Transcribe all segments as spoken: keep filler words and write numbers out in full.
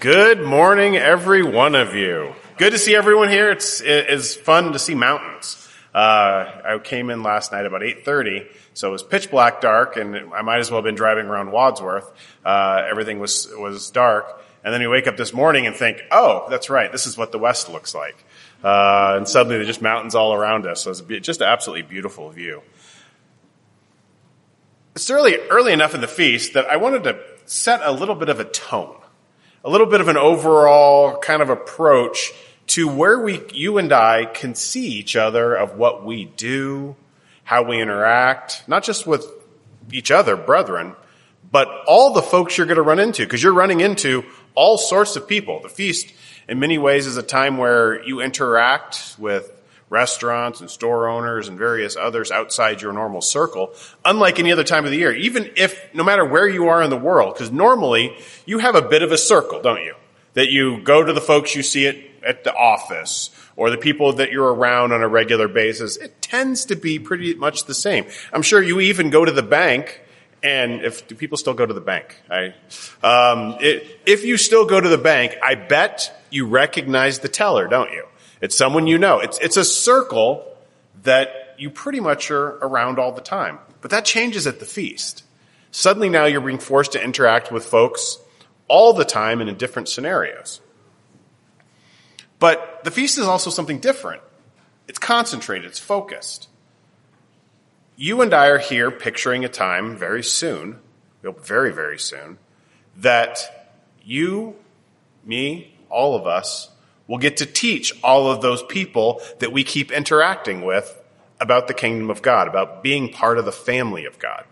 Good morning, every one of you. Good to see everyone here. It's it's fun to see mountains. Uh, I came in last night about eight thirty, so it was pitch black dark, and I might as well have been driving around Wadsworth. Uh, everything was was dark, and then you wake up this morning and think, oh, that's right, this is what the West looks like. Uh, and suddenly there's just mountains all around us, so it's just an absolutely beautiful view. It's early, early enough in the feast that I wanted to set a little bit of a tone. A little bit of an overall kind of approach to where we, you and I, can see each other of what we do, how we interact, not just with each other, brethren, but all the folks you're going to run into, because you're running into all sorts of people. The feast, in many ways, is a time where you interact with restaurants and store owners and various others outside your normal circle, unlike any other time of the year, even if, no matter where you are in the world, because normally you have a bit of a circle, don't you? That you go to the folks you see at, at the office or the people that you're around on a regular basis. It tends to be pretty much the same. I'm sure you even go to the bank, and if do people still go to the bank? I, um, it, if you still go to the bank, I bet you recognize the teller, don't you? It's someone you know. It's it's a circle that you pretty much are around all the time. But that changes at the feast. Suddenly now you're being forced to interact with folks all the time and in different scenarios. But the feast is also something different. It's concentrated. It's focused. You and I are here picturing a time very soon, very, very soon, that you, me, all of us, we'll get to teach all of those people that we keep interacting with about the kingdom of God, about being part of the family of God.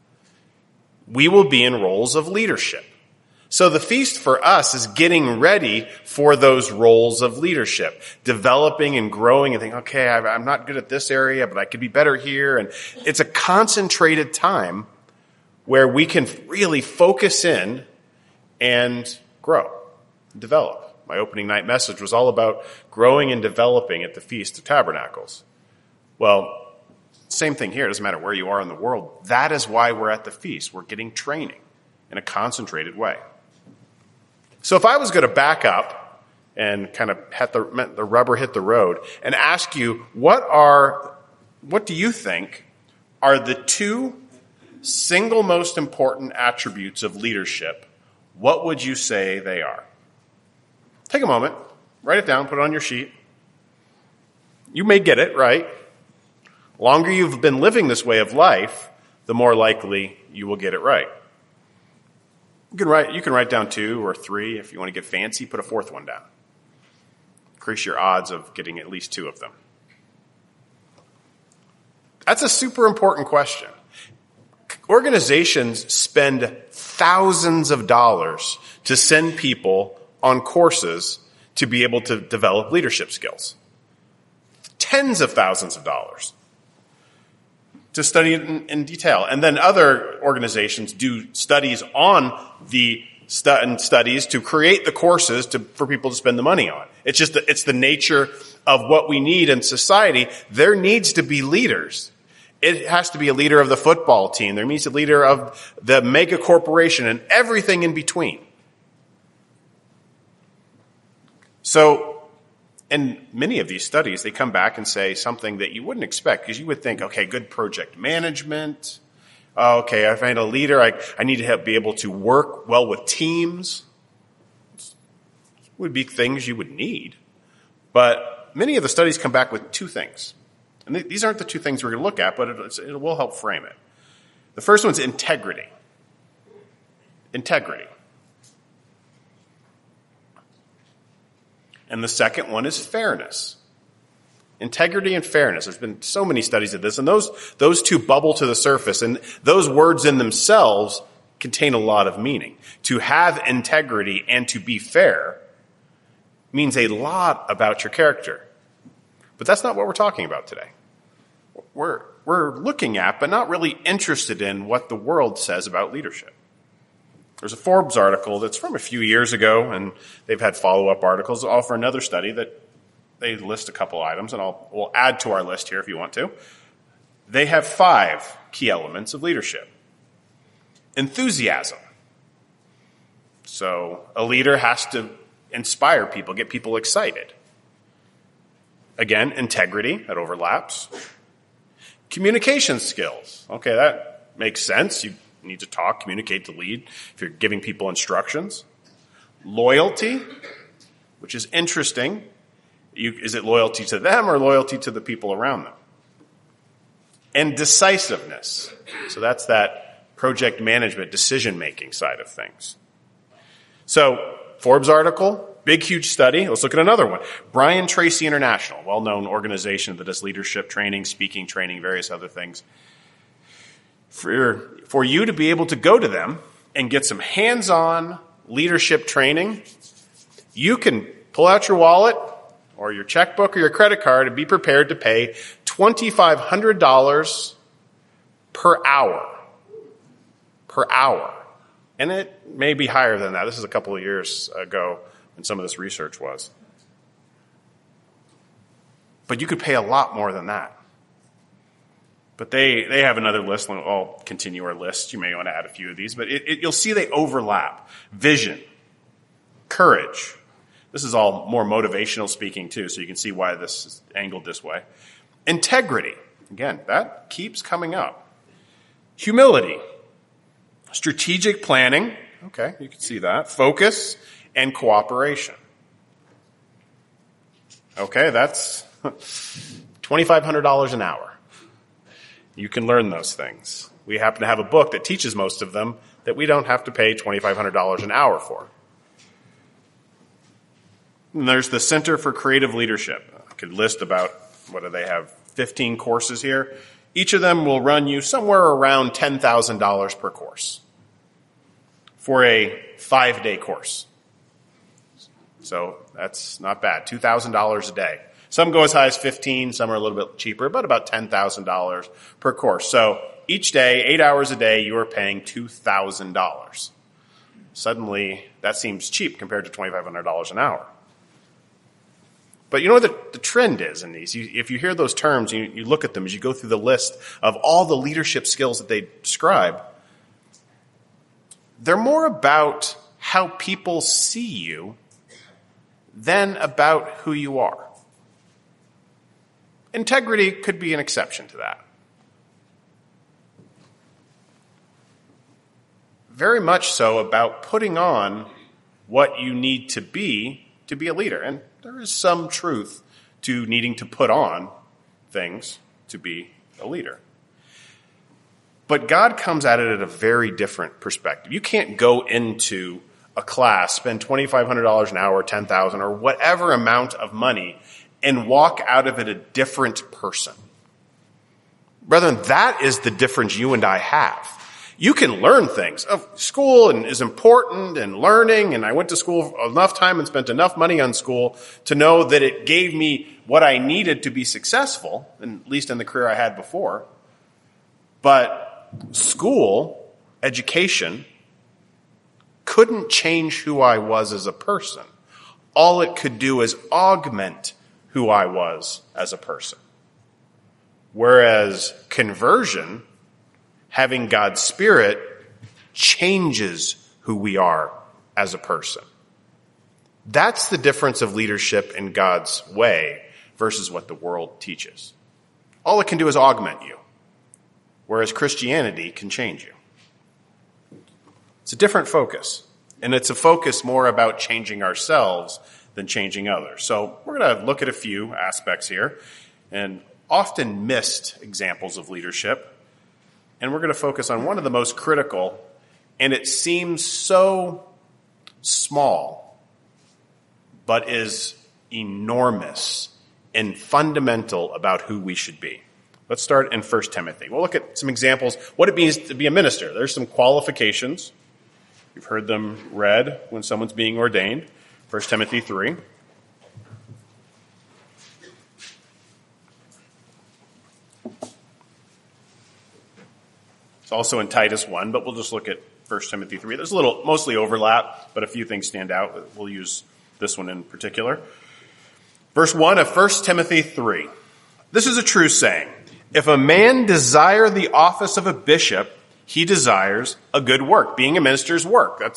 We will be in roles of leadership. So the feast for us is getting ready for those roles of leadership, developing and growing and thinking, okay, I'm not good at this area, but I could be better here. And it's a concentrated time where we can really focus in and grow, develop. My opening night message was all about growing and developing at the Feast of Tabernacles. Well, same thing here. It doesn't matter where you are in the world. That is why we're at the feast. We're getting training in a concentrated way. So if I was going to back up and kind of hit the, the rubber hit the road and ask you, what are, what do you think are the two single most important attributes of leadership? What would you say they are? Take a moment, write it down, put it on your sheet. You may get it right. The longer you've been living this way of life, the more likely you will get it right. You can write, you can write down two or three. If you want to get fancy, put a fourth one down. Increase your odds of getting at least two of them. That's a super important question. Organizations spend thousands of dollars to send people on courses to be able to develop leadership skills. Tens of thousands of dollars to study it in, in detail. And then other organizations do studies on the stu- studies to create the courses to, for people to spend the money on. It's just the, it's the nature of what we need in society. There needs to be leaders. It has to be a leader of the football team. There needs to be a leader of the mega corporation and everything in between. So, in many of these studies, they come back and say something that you wouldn't expect, because you would think, okay, good project management. Oh, okay, I find a leader. I, I need to have, be able to work well with teams. This would be things you would need. But many of the studies come back with two things. And th- these aren't the two things we're going to look at, but it, it will help frame it. The first one's integrity. Integrity. And the second one is fairness. Integrity and fairness. There's been so many studies of this, and those, those two bubble to the surface, and those words in themselves contain a lot of meaning. To have integrity and to be fair means a lot about your character. But that's not what we're talking about today. We're, we're looking at, but not really interested in, what the world says about leadership. There's a Forbes article that's from a few years ago, and they've had follow-up articles all for another study that they list a couple items, and I'll we'll add to our list here if you want to. They have five key elements of leadership. Enthusiasm. So a leader has to inspire people, get people excited. Again, integrity, that overlaps. Communication skills. Okay, that makes sense. You need to talk, communicate to lead if you're giving people instructions. Loyalty, which is interesting. You, is it loyalty to them or loyalty to the people around them? And decisiveness. So that's that project management, decision-making side of things. So, Forbes article, big, huge study. Let's look at another one. Brian Tracy International, well-known organization that does leadership training, speaking training, various other things. For, for you to be able to go to them and get some hands-on leadership training, you can pull out your wallet or your checkbook or your credit card and be prepared to pay two thousand five hundred dollars per hour. Per hour. And it may be higher than that. This is a couple of years ago when some of this research was. But you could pay a lot more than that. But they, they have another list. I'll continue our list. You may want to add a few of these. But it, it, you'll see they overlap. Vision. Courage. This is all more motivational speaking too, so you can see why this is angled this way. Integrity. Again, that keeps coming up. Humility. Strategic planning. Okay, you can see that. Focus and cooperation. Okay, that's two thousand five hundred dollars an hour. You can learn those things. We happen to have a book that teaches most of them that we don't have to pay two thousand five hundred dollars an hour for. And there's the Center for Creative Leadership. I could list about, what do they have, fifteen courses here. Each of them will run you somewhere around ten thousand dollars per course for a five-day course. So that's not bad, two thousand dollars a day. Some go as high as fifteen, some are a little bit cheaper, but about ten thousand dollars per course. So each day, eight hours a day, you are paying two thousand dollars. Suddenly, that seems cheap compared to two thousand five hundred dollars an hour. But you know what the, the trend is in these? You, if you hear those terms, you, you look at them as you go through the list of all the leadership skills that they describe, they're more about how people see you than about who you are. Integrity could be an exception to that. Very much so about putting on what you need to be to be a leader. And there is some truth to needing to put on things to be a leader. But God comes at it at a very different perspective. You can't go into a class, spend two thousand five hundred dollars an hour, ten thousand dollars, or whatever amount of money, and walk out of it a different person. Brethren, that is the difference you and I have. You can learn things. School is important and learning, and I went to school enough time and spent enough money on school to know that it gave me what I needed to be successful, at least in the career I had before. But school, education, couldn't change who I was as a person. All it could do is augment who I was as a person. Whereas conversion, having God's Spirit, changes who we are as a person. That's the difference of leadership in God's way versus what the world teaches. All it can do is augment you, whereas Christianity can change you. It's a different focus, and it's a focus more about changing ourselves than changing others. So we're going to look at a few aspects here, and often missed examples of leadership. And we're going to focus on one of the most critical, and it seems so small, but is enormous and fundamental about who we should be. Let's start in First Timothy. We'll look at some examples, what it means to be a minister. There's some qualifications. You've heard them read when someone's being ordained. First Timothy three. It's also in Titus one, but we'll just look at First Timothy three. There's a little, mostly overlap, but a few things stand out. We'll use this one in particular. Verse one of First Timothy three. This is a true saying. If a man desire the office of a bishop, he desires a good work. Being a minister's work. That's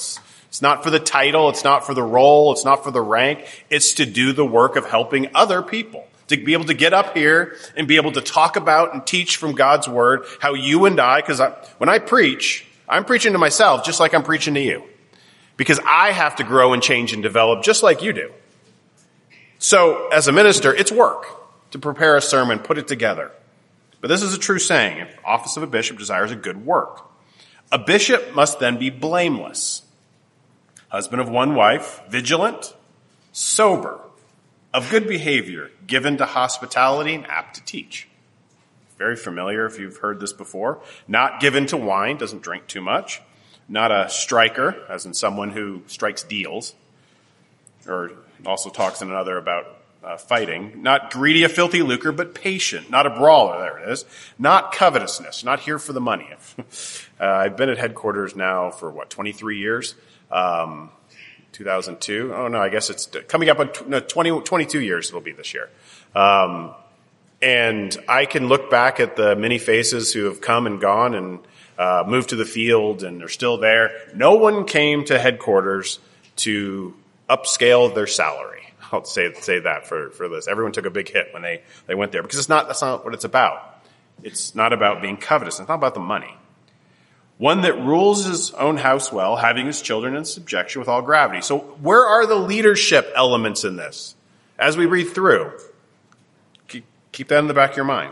It's not for the title. It's not for the role. It's not for the rank. It's to do the work of helping other people, to be able to get up here and be able to talk about and teach from God's word how you and I, because I, when I preach, I'm preaching to myself just like I'm preaching to you, because I have to grow and change and develop just like you do. So as a minister, it's work to prepare a sermon, put it together. But this is a true saying. If office of a bishop desires a good work. A bishop must then be blameless, husband of one wife, vigilant, sober, of good behavior, given to hospitality, and apt to teach. Very familiar if you've heard this before. Not given to wine, doesn't drink too much. Not a striker, as in someone who strikes deals, or also talks in another about uh, fighting. Not greedy of filthy lucre, but patient. Not a brawler, there it is. Not covetousness, not here for the money. uh, I've been at headquarters now for, what, twenty-three years? Um, two thousand two. Oh, no, I guess it's coming up on no, twenty, twenty-two years it'll be this year. Um, and I can look back at the many faces who have come and gone and uh, moved to the field and are still there. No one came to headquarters to upscale their salary. I'll say say that for, for this. Everyone took a big hit when they, they went there, because it's not that's not what it's about. It's not about being covetous. It's not about the money. One that rules his own house well, having his children in subjection with all gravity. So where are the leadership elements in this? As we read through, keep, keep that in the back of your mind.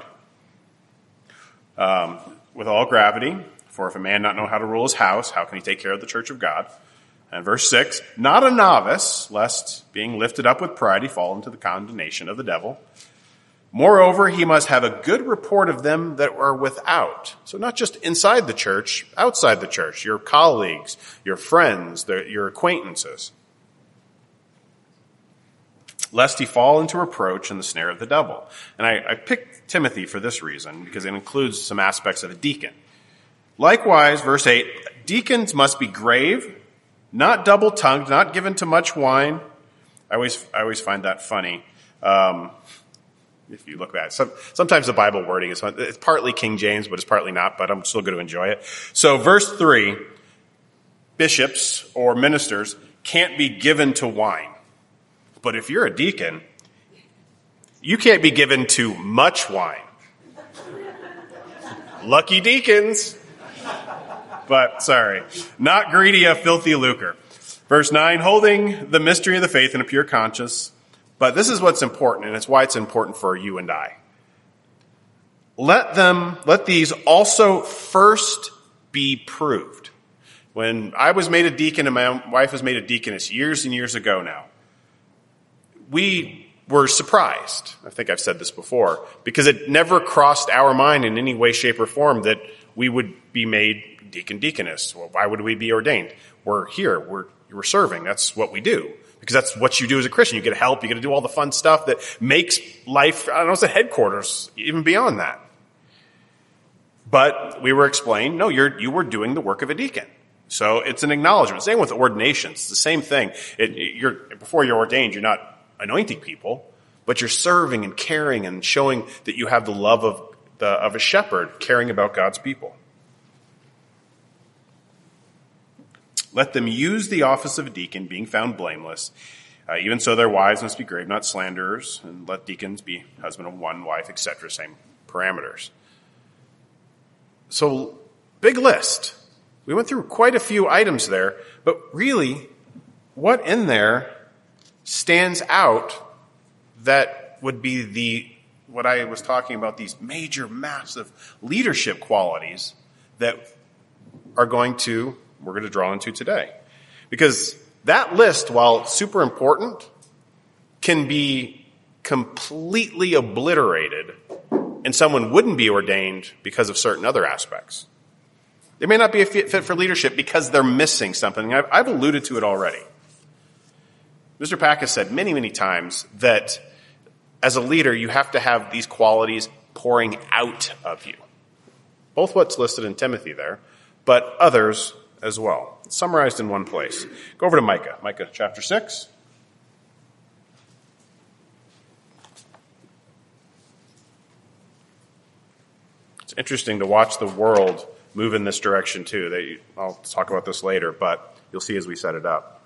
Um, with all gravity, for if a man not know how to rule his house, how can he take care of the church of God? And verse six, not a novice, lest being lifted up with pride he fall into the condemnation of the devil. Moreover, he must have a good report of them that are without. So not just inside the church, outside the church, your colleagues, your friends, the, your acquaintances. Lest he fall into reproach and the snare of the devil. And I, I picked Timothy for this reason, because it includes some aspects of a deacon. Likewise, verse eight, deacons must be grave, not double-tongued, not given to much wine. I always, I always find that funny. Um, if you look at it. Some, sometimes the Bible wording is it's partly King James, but it's partly not, but I'm still going to enjoy it. So verse three, bishops or ministers can't be given to wine. But if you're a deacon, you can't be given to much wine. Lucky deacons. But, sorry, not greedy of filthy lucre. Verse nine, holding the mystery of the faith in a pure conscience. But this is what's important, and it's why it's important for you and I. Let them, let these also first be proved. When I was made a deacon and my wife was made a deaconess years and years ago now, we were surprised. I think I've said this before, because it never crossed our mind in any way, shape, or form that we would be made deacon, deaconess. Well, why would we be ordained? We're here. We're, we're serving. That's what we do. Because that's what you do as a Christian. You get help. You get to do all the fun stuff that makes life, I don't know, it's the headquarters, even beyond that. But we were explained, no, you're, you were doing the work of a deacon. So it's an acknowledgement. Same with ordinations. It's the same thing. It, you're, before you're ordained, you're not anointing people, but you're serving and caring and showing that you have the love of the, of a shepherd, caring about God's people. Let them use the office of a deacon, being found blameless. Uh, even so, their wives must be grave, not slanderers, and let deacons be husband of one wife, et cetera. Same parameters. So, big list. We went through quite a few items there, but really, what in there stands out that would be the what I was talking about, these major, massive leadership qualities that are going to we're going to draw into today. Because that list, while super important, can be completely obliterated and someone wouldn't be ordained because of certain other aspects. They may not be a fit for leadership because they're missing something. I've, I've alluded to it already. Mister Pack has said many, many times that as a leader, you have to have these qualities pouring out of you. Both what's listed in Timothy there, but others as well. It's summarized in one place. Go over to Micah. Micah chapter six. It's interesting to watch the world move in this direction too. They, I'll talk about this later, but you'll see as we set it up.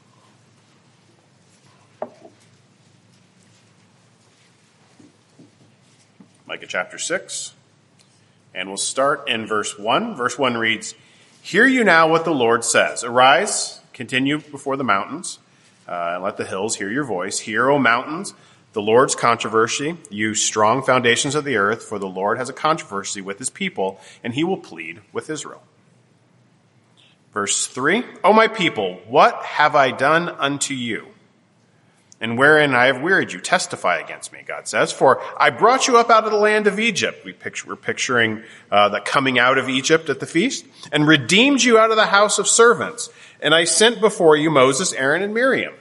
Micah chapter six. And we'll start in verse one. Verse one reads, "Hear you now what the Lord says. Arise, continue before the mountains, uh, and let the hills hear your voice. Hear, O mountains, the Lord's controversy, you strong foundations of the earth, for the Lord has a controversy with his people, and he will plead with Israel." Verse three, "O my people, what have I done unto you? And wherein I have wearied you, testify against me," God says. "For I brought you up out of the land of Egypt." We picture, we're picturing uh, the coming out of Egypt at the feast. "And redeemed you out of the house of servants. And I sent before you Moses, Aaron, and Miriam.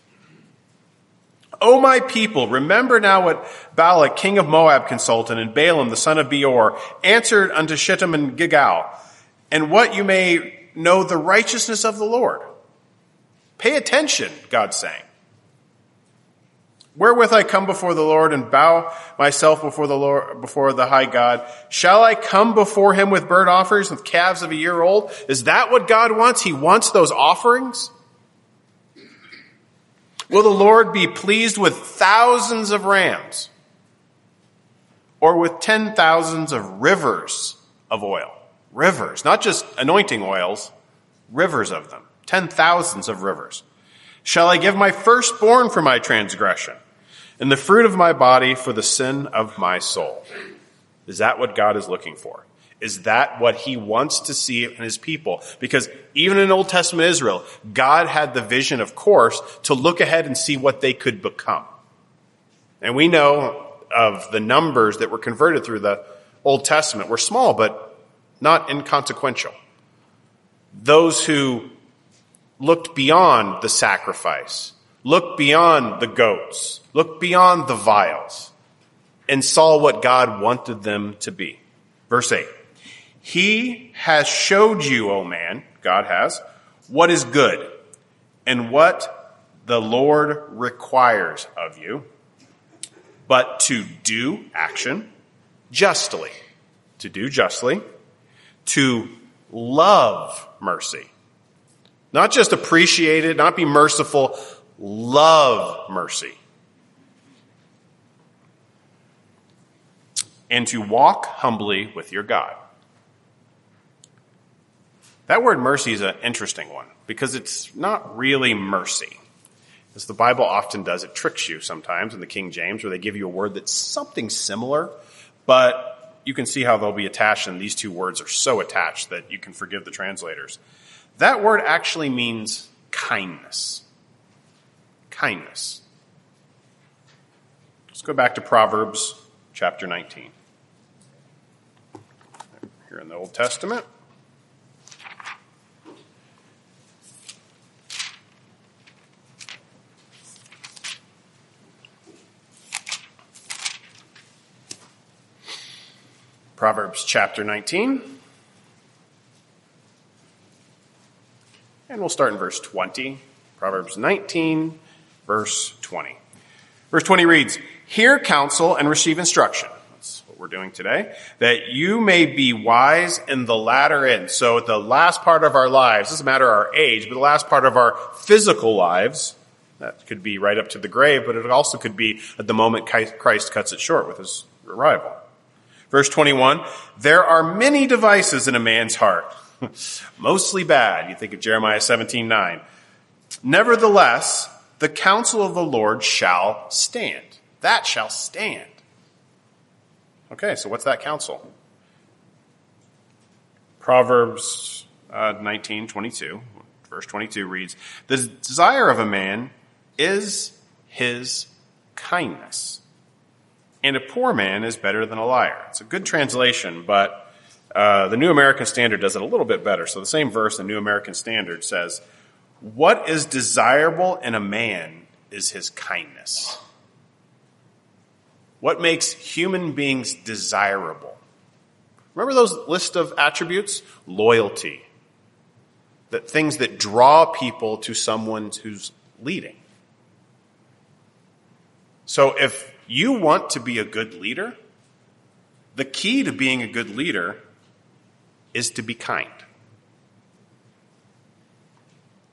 O my people, remember now what Balak, king of Moab, consulted, and Balaam, the son of Beor, answered unto Shittim and Gilgal, and what you may know the righteousness of the Lord." Pay attention, God's saying. "Wherewith I come before the Lord and bow myself before the Lord, before the high God, shall I come before him with burnt offerings, with calves of a year old?" Is that what God wants? He wants those offerings? "Will the Lord be pleased with thousands of rams, or with ten thousands of rivers of oil?" Rivers, not just anointing oils, rivers of them. Ten thousands of rivers. "Shall I give my firstborn for my transgression, and the fruit of my body for the sin of my soul?" Is that what God is looking for? Is that what he wants to see in his people? Because even in Old Testament Israel, God had the vision, of course, to look ahead and see what they could become. And we know of the numbers that were converted through the Old Testament were small, but not inconsequential. Those who looked beyond the sacrifice, looked beyond the goats, looked beyond the vials, and saw what God wanted them to be. Verse eight, "He has showed you, O man," God has, "what is good, and what the Lord requires of you, but to do," action, "justly," to do justly, "to love mercy." Not just appreciate it, not be merciful, love mercy. "And to walk humbly with your God." That word mercy is an interesting one because it's not really mercy. As the Bible often does, it tricks you sometimes in the King James where they give you a word that's something similar, but you can see how they'll be attached, and these two words are so attached that you can forgive the translators. That word actually means kindness. Kindness. Let's go back to Proverbs chapter nineteen. Here in the Old Testament. Proverbs chapter nineteen. And we'll start in verse twenty. Proverbs nineteen, verse twenty. Verse twenty reads, "Hear counsel and receive instruction." That's what we're doing today. "That you may be wise in the latter end." So the last part of our lives, doesn't matter our age, but the last part of our physical lives, that could be right up to the grave, but it also could be at the moment Christ cuts it short with his arrival. Verse twenty-one, "There are many devices in a man's heart." Mostly bad. You think of Jeremiah seventeen nine. "Nevertheless, the counsel of the Lord shall stand." That shall stand. Okay, so what's that counsel? Proverbs uh, nineteen twenty-two, verse twenty-two reads, "The desire of a man is his kindness, and a poor man is better than a liar." It's a good translation, but Uh, the New American Standard does it a little bit better. So the same verse, the New American Standard says, "What is desirable in a man is his kindness." What makes human beings desirable? Remember those list of attributes? Loyalty. That things that draw people to someone who's leading. So if you want to be a good leader, the key to being a good leader is to be kind.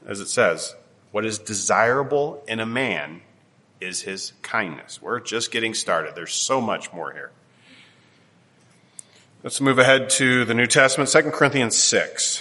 as it says, what is desirable in a man is his kindness. We're just getting started. There's so much more here. Let's move ahead to the New Testament, Second Corinthians six.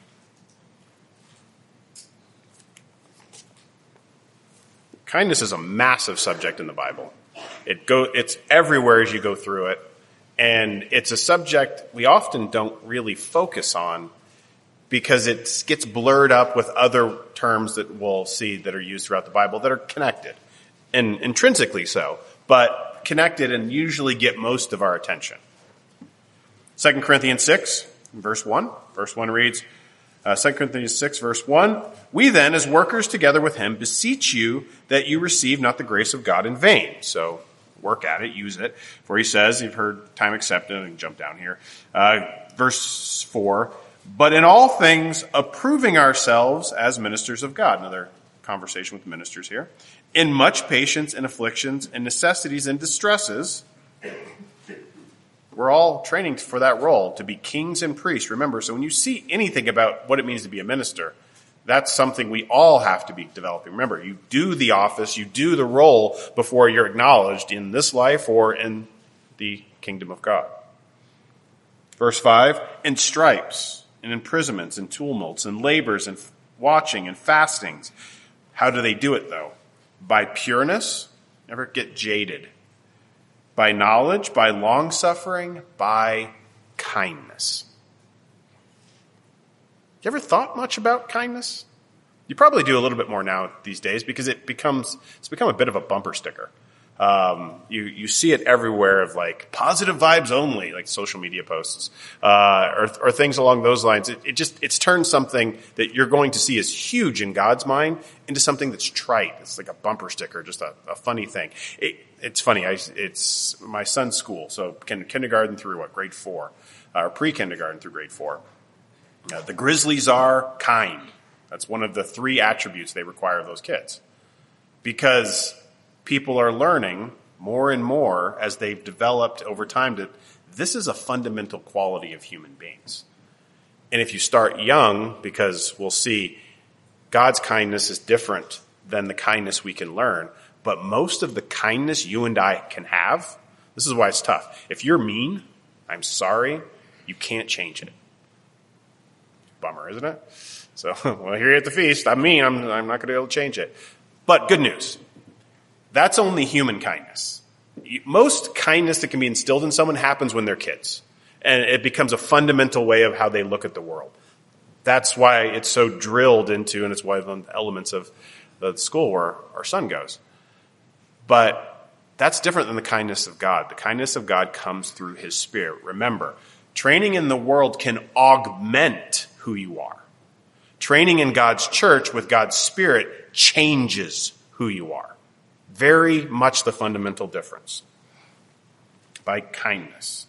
Kindness is a massive subject in the Bible. It go, it's everywhere as you go through it. And it's a subject we often don't really focus on because it gets blurred up with other terms that we'll see that are used throughout the Bible that are connected, and intrinsically so, but connected and usually get most of our attention. Second Corinthians six, verse one. Verse one reads, uh, Second Corinthians six, verse one, we then, as workers together with him, beseech you that you receive not the grace of God in vain. So work at it, use it. For he says, you've heard time accepted, and jump down here. Uh, verse four, but in all things approving ourselves as ministers of God. Another conversation with ministers here. In much patience and afflictions and necessities and distresses. We're all training for that role, to be kings and priests. Remember, so when you see anything about what it means to be a minister, that's something we all have to be developing. Remember, you do the office, you do the role before you're acknowledged in this life or in the kingdom of God. Verse five, in stripes, and imprisonments, and tumults, and labors, and watching, and fastings. How do they do it, though? By pureness, never get jaded. By knowledge, by long-suffering, by kindness. You ever thought much about kindness? You probably do a little bit more now these days because it becomes, it's become a bit of a bumper sticker. Um, you, you see it everywhere of like positive vibes only, like social media posts, uh, or, or things along those lines. It, it just, it's turned something that you're going to see as huge in God's mind into something that's trite. It's like a bumper sticker, just a, a funny thing. It, it's funny. I, it's my son's school. So kindergarten through what, grade four, uh, or pre-kindergarten through grade four. Uh, the Grizzlies are kind. That's one of the three attributes they require of those kids. Because people are learning more and more as they've developed over time that this is a fundamental quality of human beings. And if you start young, because we'll see God's kindness is different than the kindness we can learn, but most of the kindness you and I can have, this is why it's tough. If you're mean, I'm sorry, you can't change it. Bummer, isn't it? So, well, here at the feast, I'm mean, I'm, I'm not going to be able to change it. But good news. That's only human kindness. Most kindness that can be instilled in someone happens when they're kids. And it becomes a fundamental way of how they look at the world. That's why it's so drilled into, and it's one of the elements of the school where our son goes. But that's different than the kindness of God. The kindness of God comes through his Spirit. Remember, training in the world can augment who you are. Training in God's church with God's Spirit changes who you are. Very much the fundamental difference. By kindness.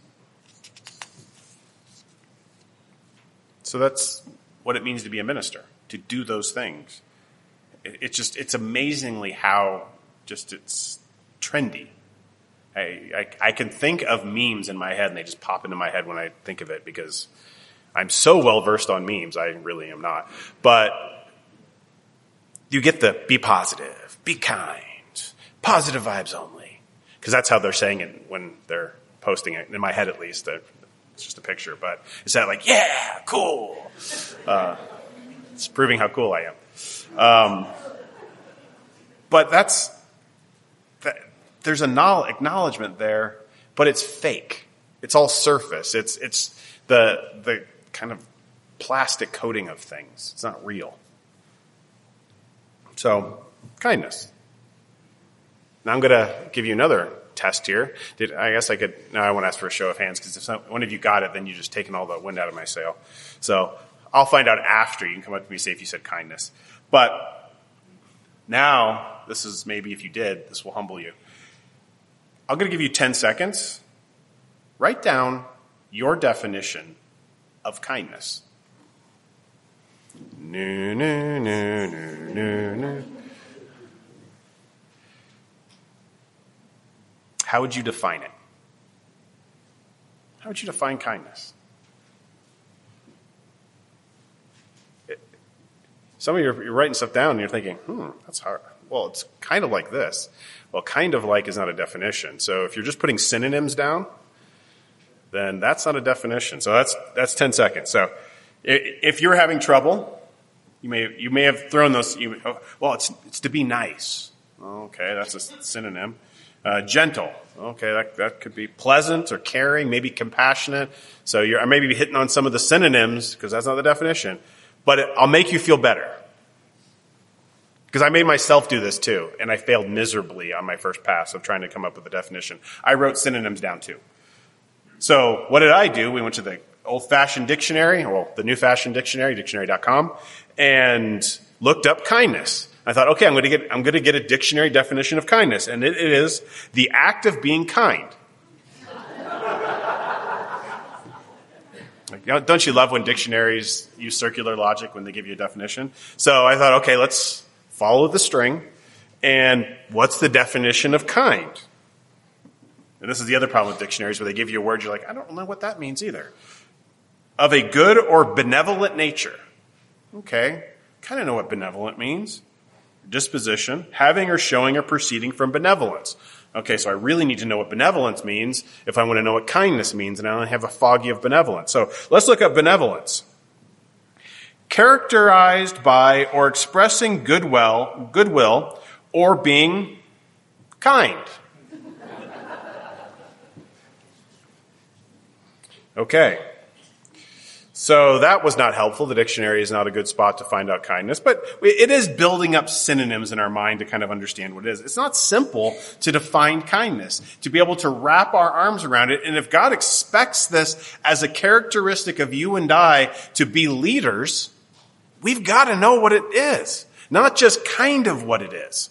So that's what it means to be a minister, to do those things. It, it's just, it's amazingly how just it's trendy. I, I, I can think of memes in my head and they just pop into my head when I think of it because I'm so well versed on memes. I really am not. But you get the be positive, be kind. Positive vibes only. Because that's how they're saying it when they're posting it. In my head, at least. It's just a picture. But it's that like, yeah, cool. Uh, it's proving how cool I am. Um, but that's, that, there's a knowledge, acknowledgement there, but it's fake. It's all surface. It's, it's the, the kind of plastic coating of things. It's not real. So, kindness. Now I'm going to give you another test here. Did, I guess I could, now I want to ask for a show of hands because if some, one of you got it, then you've just taken all the wind out of my sail. So I'll find out after. You can come up to me and say if you said kindness. But now, this is maybe if you did, this will humble you. I'm going to give you ten seconds. Write down your definition of kindness. No, no, no, no, no, no. How would you define it? How would you define kindness? It, Some of you are you're writing stuff down and you're thinking, hmm, that's hard. Well, it's kind of like this. Well, kind of like is not a definition. So if you're just putting synonyms down, then that's not a definition. So that's that's ten seconds. So if you're having trouble, you may you may have thrown those. You, oh, well, it's it's to be nice. Okay, that's a synonym. Uh, gentle. Okay, that that could be pleasant or caring, maybe compassionate. So you're I may be hitting on some of the synonyms because that's not the definition. But it, I'll make you feel better. Because I made myself do this too, and I failed miserably on my first pass of trying to come up with a definition. I wrote synonyms down too. So what did I do? We went to the old-fashioned dictionary, well, the new-fashioned dictionary, dictionary dot com, and looked up kindness. I thought, okay, I'm going to get I'm going to get a dictionary definition of kindness, and it, it is the act of being kind. Like, you know, don't you love when dictionaries use circular logic when they give you a definition? So I thought, okay, let's follow the string, and what's the definition of kind? And this is the other problem with dictionaries where they give you a word, you're like, I don't know what that means either. Of a good or benevolent nature. Okay, kind of know what benevolent means. Disposition, having or showing or proceeding from benevolence. Okay, so I really need to know what benevolence means if I want to know what kindness means, and I only have a foggy of benevolence. So let's look up benevolence. Characterized by or expressing goodwill, goodwill or being kind. Okay. So that was not helpful. The dictionary is not a good spot to find out kindness, but it is building up synonyms in our mind to kind of understand what it is. It's not simple to define kindness, to be able to wrap our arms around it. And if God expects this as a characteristic of you and I to be leaders, we've got to know what it is, not just kind of what it is.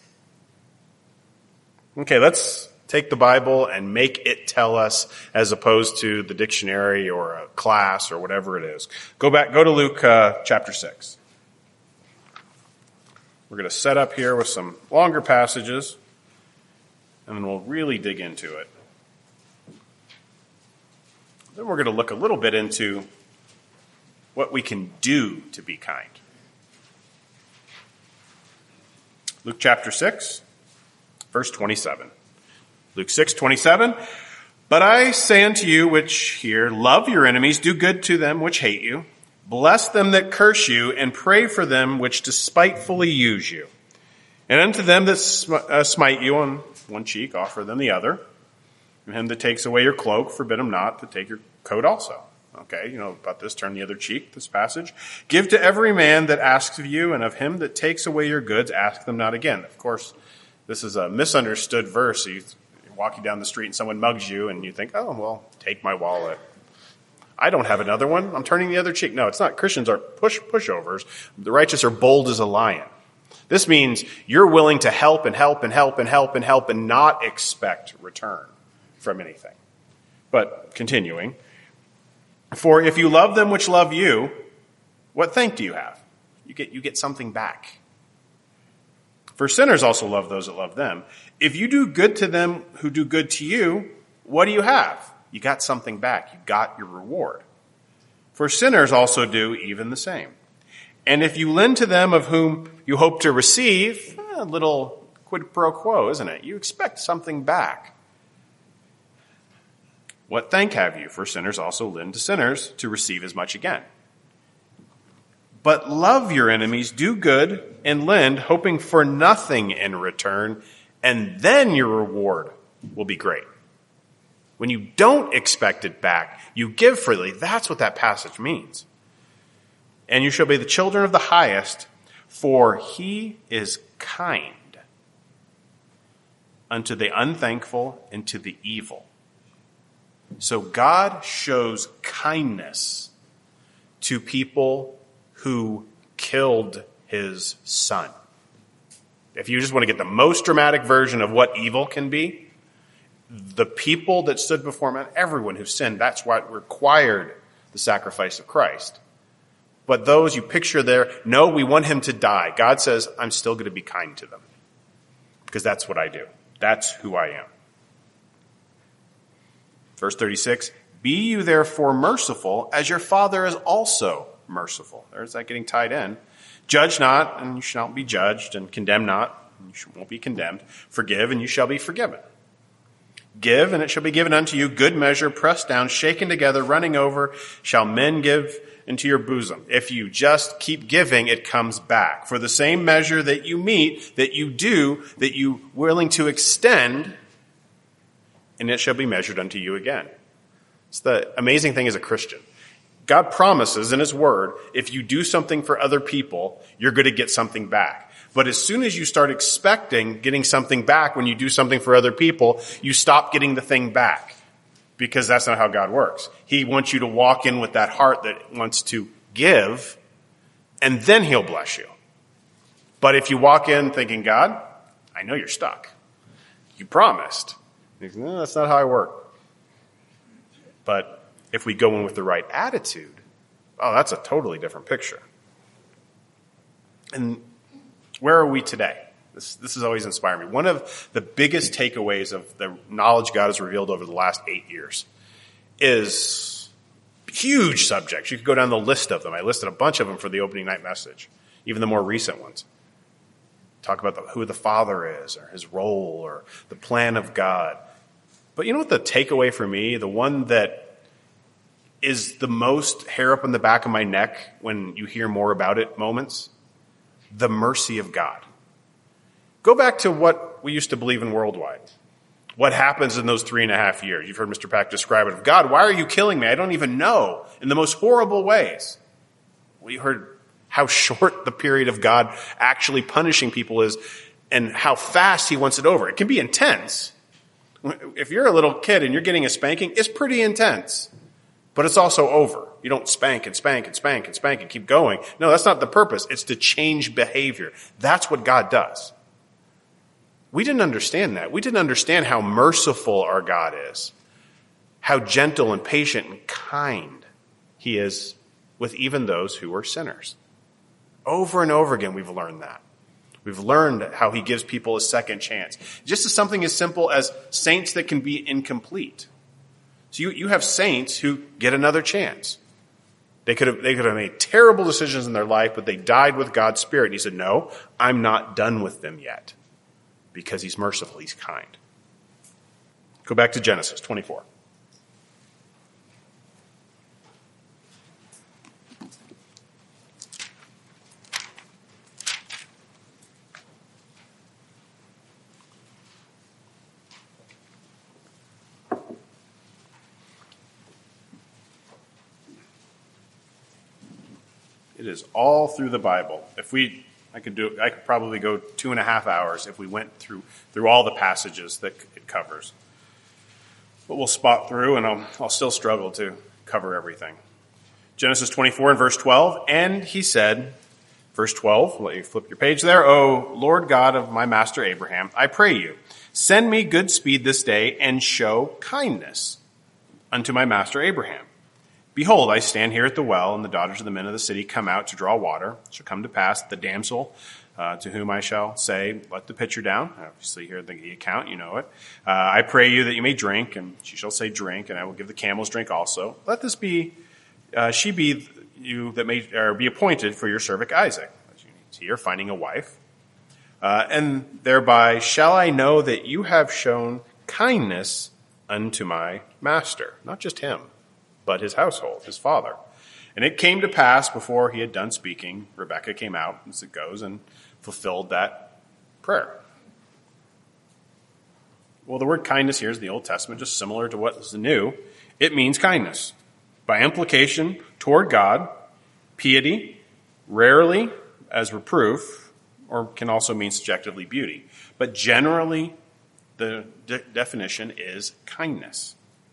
Okay, let's take the Bible and make it tell us as opposed to the dictionary or a class or whatever it is. Go back, go to Luke uh, chapter six. We're going to set up here with some longer passages, and then we'll really dig into it. Then we're going to look a little bit into what we can do to be kind. Luke chapter six, verse twenty-seven. Luke six, twenty-seven. But I say unto you which hear, love your enemies, do good to them which hate you, bless them that curse you, and pray for them which despitefully use you. And unto them that sm- uh, smite you on one cheek, offer them the other. And him that takes away your cloak, forbid him not to take your coat also. Okay, you know about this, turn the other cheek, this passage. Give to every man that asks of you, and of him that takes away your goods, ask them not again. Of course, this is a misunderstood verse. You walking down the street and someone mugs you and you think, oh, well, take my wallet. I don't have another one. I'm turning the other cheek. No, it's not. Christians are push pushovers. The righteous are bold as a lion. This means you're willing to help and help and help and help and help and not expect return from anything. But continuing, for if you love them which love you, what thank do you have? You get, you get something back. For sinners also love those that love them. If you do good to them who do good to you, what do you have? You got something back. You got your reward. For sinners also do even the same. And if you lend to them of whom you hope to receive, a little quid pro quo, isn't it? You expect something back. What thank have you? For sinners also lend to sinners to receive as much again. But love your enemies, do good, and lend, hoping for nothing in return, and then your reward will be great. When you don't expect it back, you give freely. That's what that passage means. And you shall be the children of the highest, for he is kind unto the unthankful and to the evil. So God shows kindness to people who killed his son. If you just want to get the most dramatic version of what evil can be, the people that stood before him, and everyone who sinned, that's what required the sacrifice of Christ. But those you picture there, no, we want him to die. God says, I'm still going to be kind to them. Because that's what I do. That's who I am. Verse thirty-six, be you therefore merciful, as your Father is also merciful. There's that getting tied in. Judge not, and you shall not be judged, and condemn not, and you won't be condemned. Forgive, and you shall be forgiven. Give, and it shall be given unto you, good measure, pressed down, shaken together, running over, shall men give into your bosom. If you just keep giving, it comes back. For the same measure that you meet, that you do, that you willing to extend, and it shall be measured unto you again. It's the amazing thing as a Christian. God promises in his word, if you do something for other people, you're going to get something back. But as soon as you start expecting getting something back when you do something for other people, you stop getting the thing back. Because that's not how God works. He wants you to walk in with that heart that wants to give, and then he'll bless you. But if you walk in thinking, God, I know you're stuck. You promised. No, that's not how I work. But if we go in with the right attitude, oh, that's a totally different picture. And where are we today? This, this has always inspired me. One of the biggest takeaways of the knowledge God has revealed over the last eight years is huge subjects. You could go down the list of them. I listed a bunch of them for the opening night message, even the more recent ones. Talk about the, who the Father is, or his role, or the plan of God. But you know what the takeaway for me, the one that is the most hair up on the back of my neck when you hear more about it moments? The mercy of God. Go back to what we used to believe in worldwide. What happens in those three and a half years? You've heard Mister Pack describe it. God, why are you killing me? I don't even know. In the most horrible ways. We heard how short the period of God actually punishing people is and how fast he wants it over. It can be intense. If you're a little kid and you're getting a spanking, it's pretty intense. But it's also over. You don't spank and spank and spank and spank and keep going. No, that's not the purpose. It's to change behavior. That's what God does. We didn't understand that. We didn't understand how merciful our God is, how gentle and patient and kind he is with even those who are sinners. Over and over again, we've learned that. We've learned how he gives people a second chance. Just as something as simple as saints that can be incomplete. So you, you have saints who get another chance. They could have, they could have made terrible decisions in their life, but they died with God's Spirit. And he said, no, I'm not done with them yet. Because he's merciful, he's kind. Go back to Genesis twenty-four. It is all through the Bible. If we I could do. I could probably go two and a half hours if we went through through all the passages that it covers. But we'll spot through, and I'll, I'll still struggle to cover everything. Genesis twenty-four and verse twelve, and he said, verse twelve, let you flip your page there. O Lord God of my master Abraham, I pray you, send me good speed this day and show kindness unto my master Abraham. Behold, I stand here at the well, and the daughters of the men of the city come out to draw water. It shall come to pass, the damsel uh, to whom I shall say, let the pitcher down. Obviously, here in the account, you know it. Uh, I pray you that you may drink, and she shall say, drink, and I will give the camels drink also. Let this be, uh, she be you that may or be appointed for your servant Isaac. As you see here, finding a wife. Uh, and thereby shall I know that you have shown kindness unto my master. Not just him, but his household, his father. And it came to pass before he had done speaking, Rebekah came out, as it goes, and fulfilled that prayer. Well, the word kindness here is in the Old Testament, just similar to what is the New. It means kindness. By implication, toward God, piety, rarely as reproof, or can also mean subjectively beauty. But generally, the de- definition is kindness.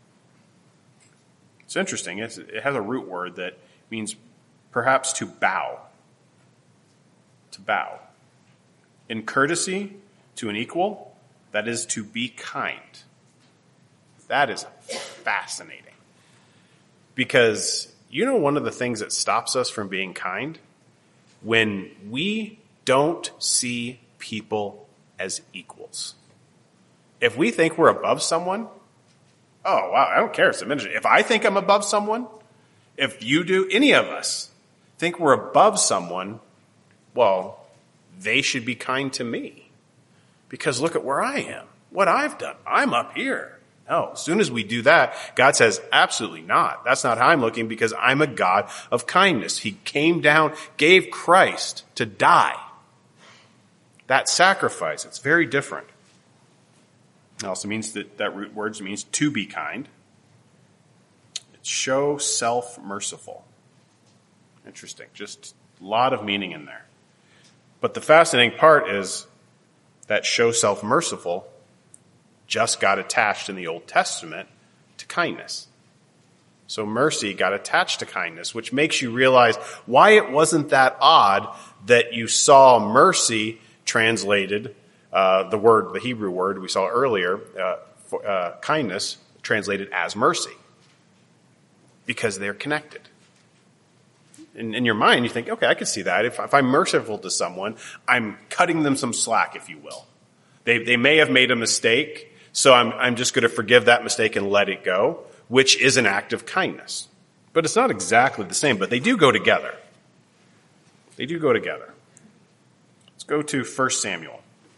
It's interesting. It's, it has a root word that means perhaps to bow. To bow. In courtesy to an equal, that is to be kind. That is fascinating. Because you know one of the things that stops us from being kind? When we don't see people as equals. If we think we're above someone, oh, wow, I don't care. It's a minute. If I think I'm above someone, if you do, any of us think we're above someone, well, they should be kind to me because look at where I am, what I've done. I'm up here. No, as soon as we do that, God says, absolutely not. That's not how I'm looking because I'm a God of kindness. He came down, gave Christ to die. That sacrifice, it's very different. It also means that that root word means to be kind. It's show self-merciful. Interesting. Just a lot of meaning in there. But the fascinating part is that show self-merciful just got attached in the Old Testament to kindness. So mercy got attached to kindness, which makes you realize why it wasn't that odd that you saw mercy translated, uh, the word, the Hebrew word we saw earlier, uh, for, uh, kindness translated as mercy. Because they're connected. In, in your mind, you think, okay, I could see that. If, if I'm merciful to someone, I'm cutting them some slack, if you will. They, they may have made a mistake, so I'm, I'm just going to forgive that mistake and let it go, which is an act of kindness. But it's not exactly the same, but they do go together. They do go together. Let's go to First Samuel.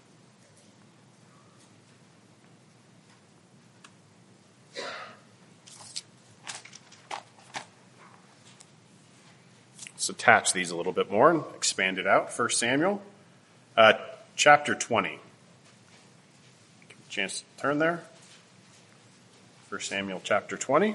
Let's attach these a little bit more and expand it out. First Samuel, uh, chapter twenty. Give a chance to turn there. First Samuel, chapter twenty.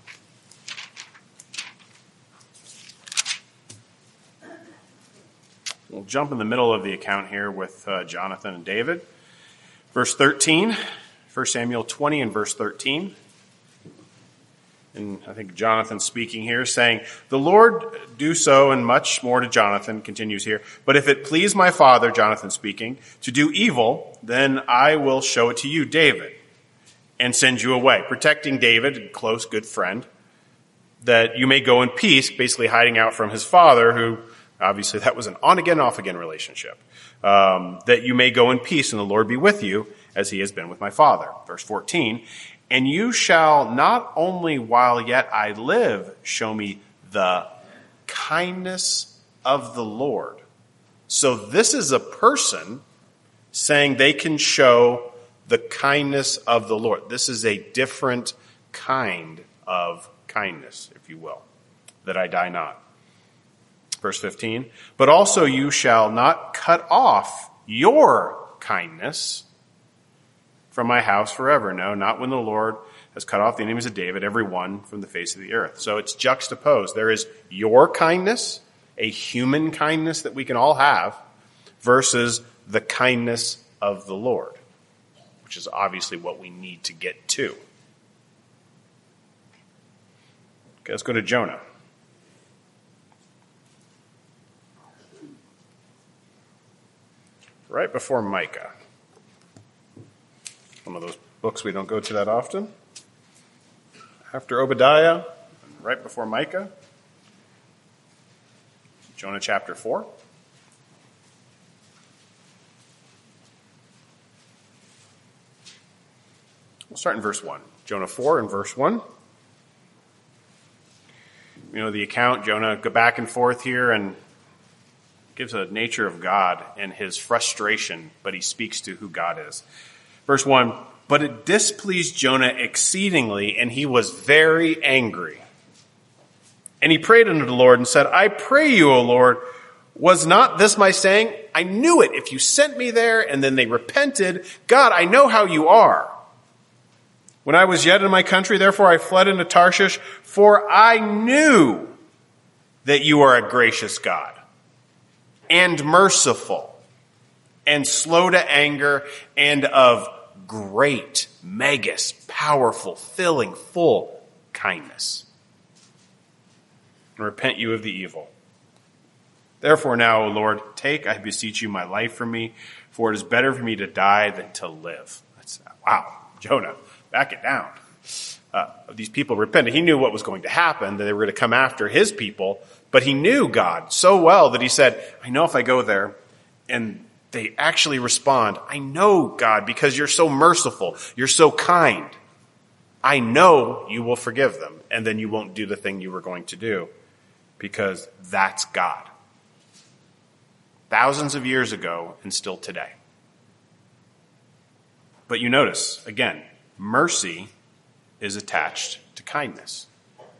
We'll jump in the middle of the account here with uh, Jonathan and David. Verse thirteen, First Samuel twenty and verse thirteen. And I think Jonathan speaking here, saying, the Lord do so and much more to Jonathan, continues here. But if it please my father, Jonathan speaking, to do evil, then I will show it to you, David, and send you away. Protecting David, a close, good friend, that you may go in peace, basically hiding out from his father, who obviously that was an on-again, off-again relationship. Um, that you may go in peace and the Lord be with you, as he has been with my father. Verse fourteen, and you shall not only while yet I live show me the kindness of the Lord. So this is a person saying they can show the kindness of the Lord. This is a different kind of kindness, if you will, that I die not. Verse fifteen, but also you shall not cut off your kindness from my house forever. No, not when the Lord has cut off the enemies of David, every one from the face of the earth. So it's juxtaposed. There is your kindness, a human kindness that we can all have, versus the kindness of the Lord, which is obviously what we need to get to. Okay, let's go to Jonah. Right before Micah. One of those books we don't go to that often. After Obadiah, right before Micah, Jonah chapter four. We'll start in verse one. Jonah four and verse one. You know the account, Jonah go back and forth here and gives a nature of God and his frustration, but he speaks to who God is. Verse one, but it displeased Jonah exceedingly, and he was very angry. And he prayed unto the Lord and said, I pray you, O Lord, was not this my saying? I knew it. If you sent me there and then they repented, God, I know how you are. When I was yet in my country, therefore I fled into Tarshish, for I knew that you are a gracious God and merciful and slow to anger and of great, megas, powerful, filling, full kindness. And repent you of the evil. Therefore now, O Lord, take, I beseech you, my life from me, for it is better for me to die than to live. That's, wow, Jonah, back it down. Uh, these people repented. He knew what was going to happen, that they were going to come after his people, but he knew God so well that he said, I know if I go there and they actually respond, I know, God, because you're so merciful, you're so kind. I know you will forgive them, and then you won't do the thing you were going to do, because that's God. thousands of years ago and still today. But you notice, again, mercy is attached to kindness.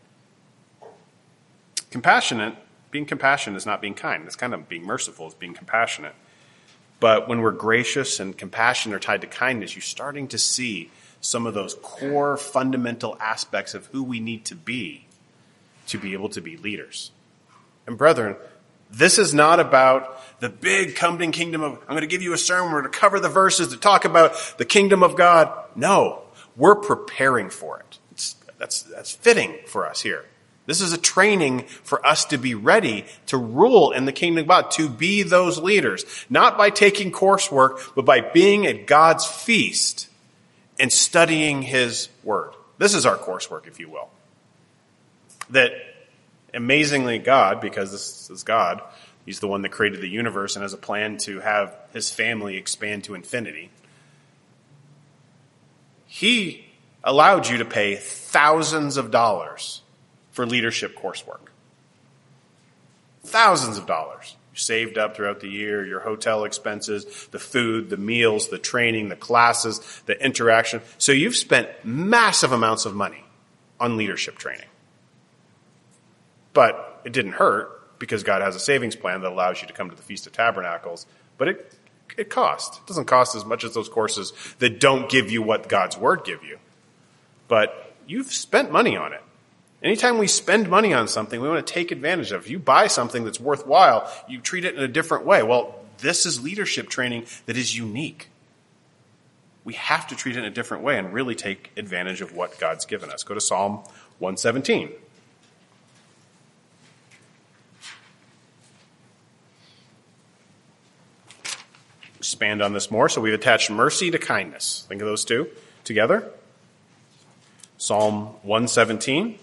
Compassionate, being compassionate is not being kind. It's kind of being merciful, it's being compassionate. But when we're gracious and compassion are tied to kindness, you're starting to see some of those core fundamental aspects of who we need to be to be able to be leaders. And brethren, this is not about the big coming kingdom of, I'm going to give you a sermon, we're going to cover the verses to talk about the kingdom of God. No, we're preparing for it. It's, that's, that's fitting for us here. This is a training for us to be ready to rule in the kingdom of God, to be those leaders, not by taking coursework, but by being at God's feast and studying his word. This is our coursework, if you will. That amazingly God, because this is God, he's the one that created the universe and has a plan to have his family expand to infinity. He allowed you to pay thousands of dollars for leadership coursework. Thousands of dollars. You saved up throughout the year, your hotel expenses, the food, the meals, the training, the classes, the interaction. So you've spent massive amounts of money on leadership training. But it didn't hurt because God has a savings plan that allows you to come to the Feast of Tabernacles. But it it costs. It doesn't cost as much as those courses that don't give you what God's word give you. But you've spent money on it. Anytime we spend money on something, we want to take advantage of it. If you buy something that's worthwhile, you treat it in a different way. Well, this is leadership training that is unique. We have to treat it in a different way and really take advantage of what God's given us. Go to Psalm one seventeen. Expand on this more. So we've attached mercy to kindness. Think of those two together. Psalm one seventeen.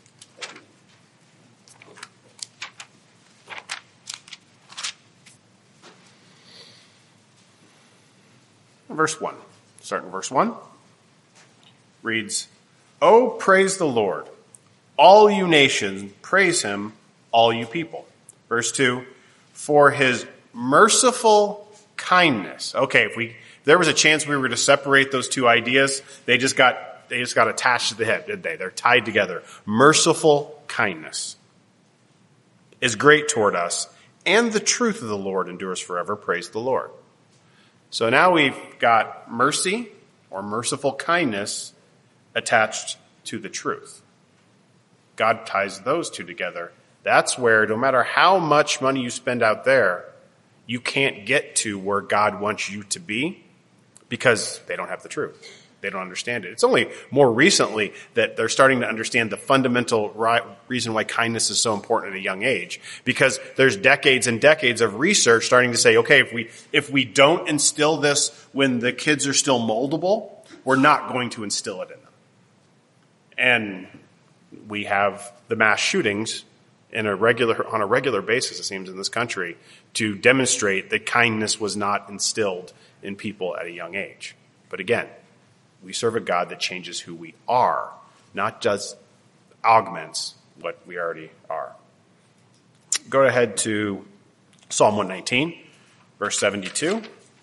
Verse one. Start in verse one. Reads, "Oh, praise the Lord. All you nations, praise him, all you people." Verse two. "For his merciful kindness." Okay, if we if there was a chance we were to separate those two ideas, they just got they just got attached to the hip, didn't they? They're tied together. Merciful kindness is great toward us, and the truth of the Lord endures forever. Praise the Lord. So now we've got mercy or merciful kindness attached to the truth. God ties those two together. That's where no matter how much money you spend out there, you can't get to where God wants you to be because they don't have the truth. They don't understand it. It's only more recently that they're starting to understand the fundamental right reason why kindness is so important at a young age. Because there's decades and decades of research starting to say, okay, if we if we don't instill this when the kids are still moldable, we're not going to instill it in them. And we have the mass shootings in a regular on a regular basis, it seems, in this country to demonstrate that kindness was not instilled in people at a young age. But again, we serve a God that changes who we are, not just augments what we already are. Go ahead to Psalm one nineteen, verse seventy-two.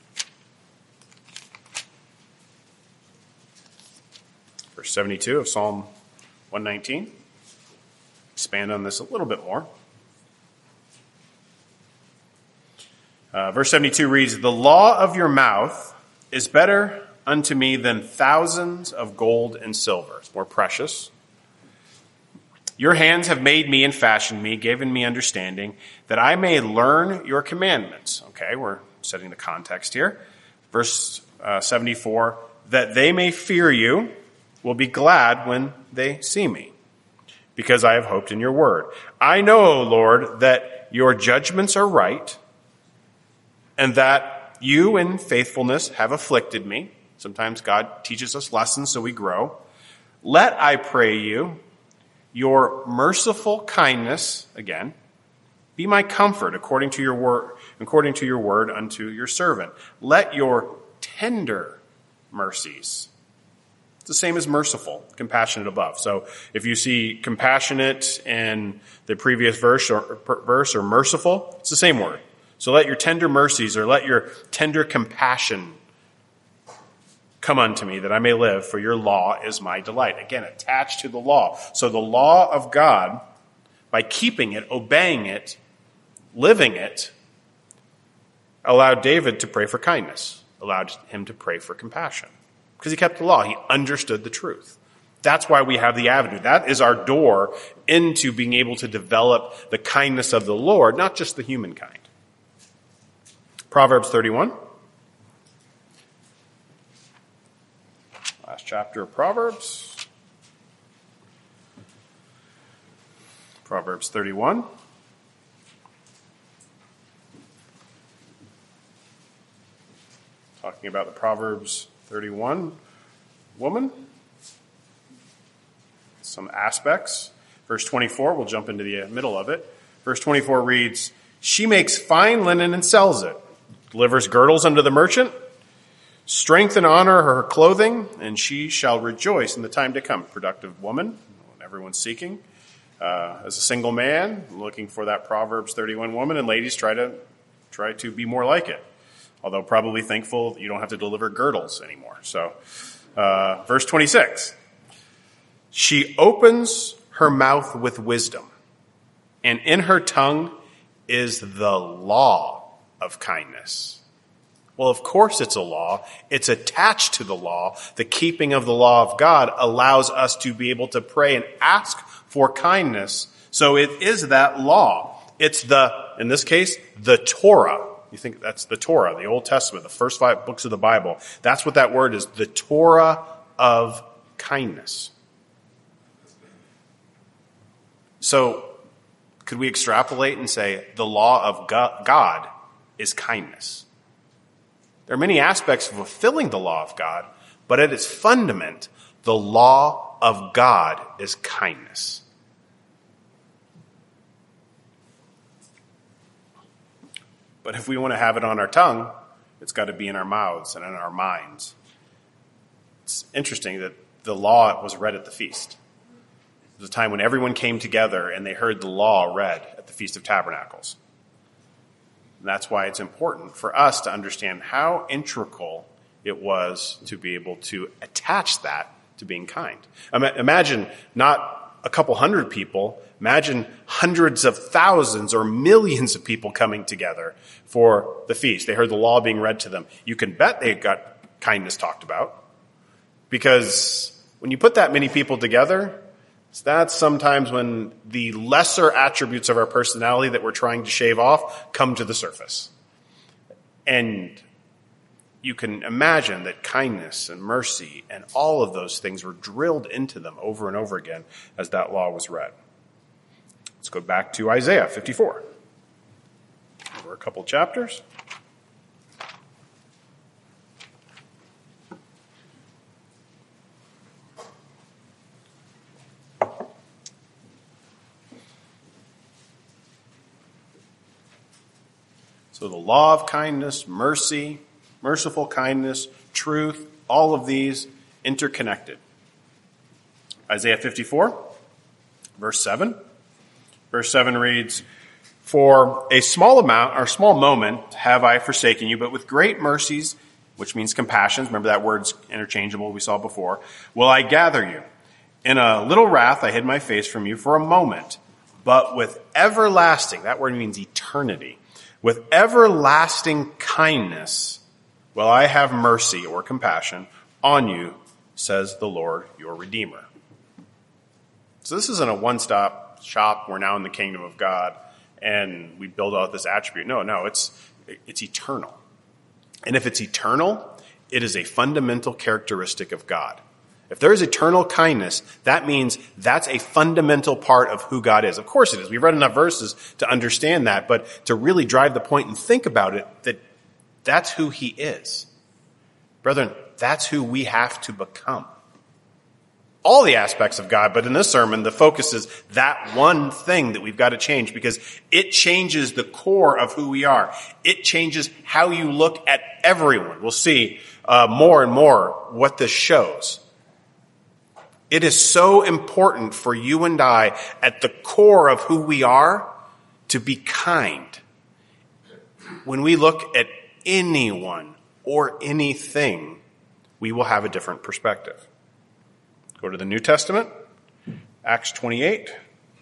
Verse seventy-two of Psalm one nineteen. Expand on this a little bit more. Uh, verse seventy-two reads, "The law of your mouth is better unto me than thousands of gold and silver." It's more precious. "Your hands have made me and fashioned me, given me understanding, that I may learn your commandments." Okay, we're setting the context here. Verse uh, seventy-four, "That they may fear you, will be glad when they see me, because I have hoped in your word. I know, O Lord, that your judgments are right, and that you in faithfulness have afflicted me." Sometimes God teaches us lessons so we grow. "Let, I pray you, your merciful kindness," again, "be my comfort according to your word, according to your word unto your servant. Let your tender mercies." It's the same as merciful, compassionate above. So if you see compassionate in the previous verse or verse or merciful, it's the same word. So let your tender mercies or let your tender compassion come unto me that I may live, for your law is my delight. Again, attached to the law. So the law of God, by keeping it, obeying it, living it, allowed David to pray for kindness, allowed him to pray for compassion. Because he kept the law. He understood the truth. That's why we have the avenue. That is our door into being able to develop the kindness of the Lord, not just the human kind. Proverbs thirty-one. Last chapter of Proverbs. Proverbs thirty-one. Talking about the Proverbs thirty-one woman. Some aspects. Verse twenty-four, we'll jump into the middle of it. Verse twenty-four reads, she makes fine linen and sells it, delivers girdles unto the merchant, strength and honor her clothing, and she shall rejoice in the time to come. Productive woman, everyone's seeking. Uh, as a single man, looking for that Proverbs thirty-one woman, and ladies try to try to be more like it. Although probably thankful you don't have to deliver girdles anymore. So, uh, verse twenty-six. She opens her mouth with wisdom, and in her tongue is the law of kindness. Well, of course it's a law. It's attached to the law. The keeping of the law of God allows us to be able to pray and ask for kindness. So it is that law. It's the, in this case, the Torah. You think that's the Torah, the Old Testament, the first five books of the Bible. That's what that word is, the Torah of kindness. So could we extrapolate and say the law of God is kindness? There are many aspects of fulfilling the law of God, but at its fundament, the law of God is kindness. But if we want to have it on our tongue, it's got to be in our mouths and in our minds. It's interesting that the law was read at the feast. It was a time when everyone came together and they heard the law read at the Feast of Tabernacles. And that's why it's important for us to understand how integral it was to be able to attach that to being kind. Imagine not a couple hundred people, imagine hundreds of thousands or millions of people coming together for the feast. They heard the law being read to them. You can bet they got kindness talked about, because when you put that many people together, that's sometimes when the lesser attributes of our personality that we're trying to shave off come to the surface. And you can imagine that kindness and mercy and all of those things were drilled into them over and over again as that law was read. Let's go back to Isaiah fifty-four. Over a couple chapters. So the law of kindness, mercy, merciful kindness, truth, all of these interconnected. Isaiah fifty-four, verse seven. Verse seven reads, for a small amount, or small moment, have I forsaken you, but with great mercies, which means compassions, remember that word's interchangeable we saw before, will I gather you. In a little wrath I hid my face from you for a moment, but with everlasting, that word means eternity, with everlasting kindness will I have mercy or compassion on you, says the Lord your Redeemer. So this isn't a one-stop shop. We're now in the kingdom of God and we build out this attribute. No, no, it's it's eternal. And if it's eternal, it is a fundamental characteristic of God. If there is eternal kindness, that means that's a fundamental part of who God is. Of course it is. We've read enough verses to understand that, but to really drive the point and think about it, that that's who he is. Brethren, that's who we have to become. All the aspects of God, but in this sermon, the focus is that one thing that we've got to change, because it changes the core of who we are. It changes how you look at everyone. We'll see uh, more and more what this shows. It is so important for you and I, at the core of who we are, to be kind. when we look at anyone or anything, we will have a different perspective. Go to the New Testament, Acts twenty-eight.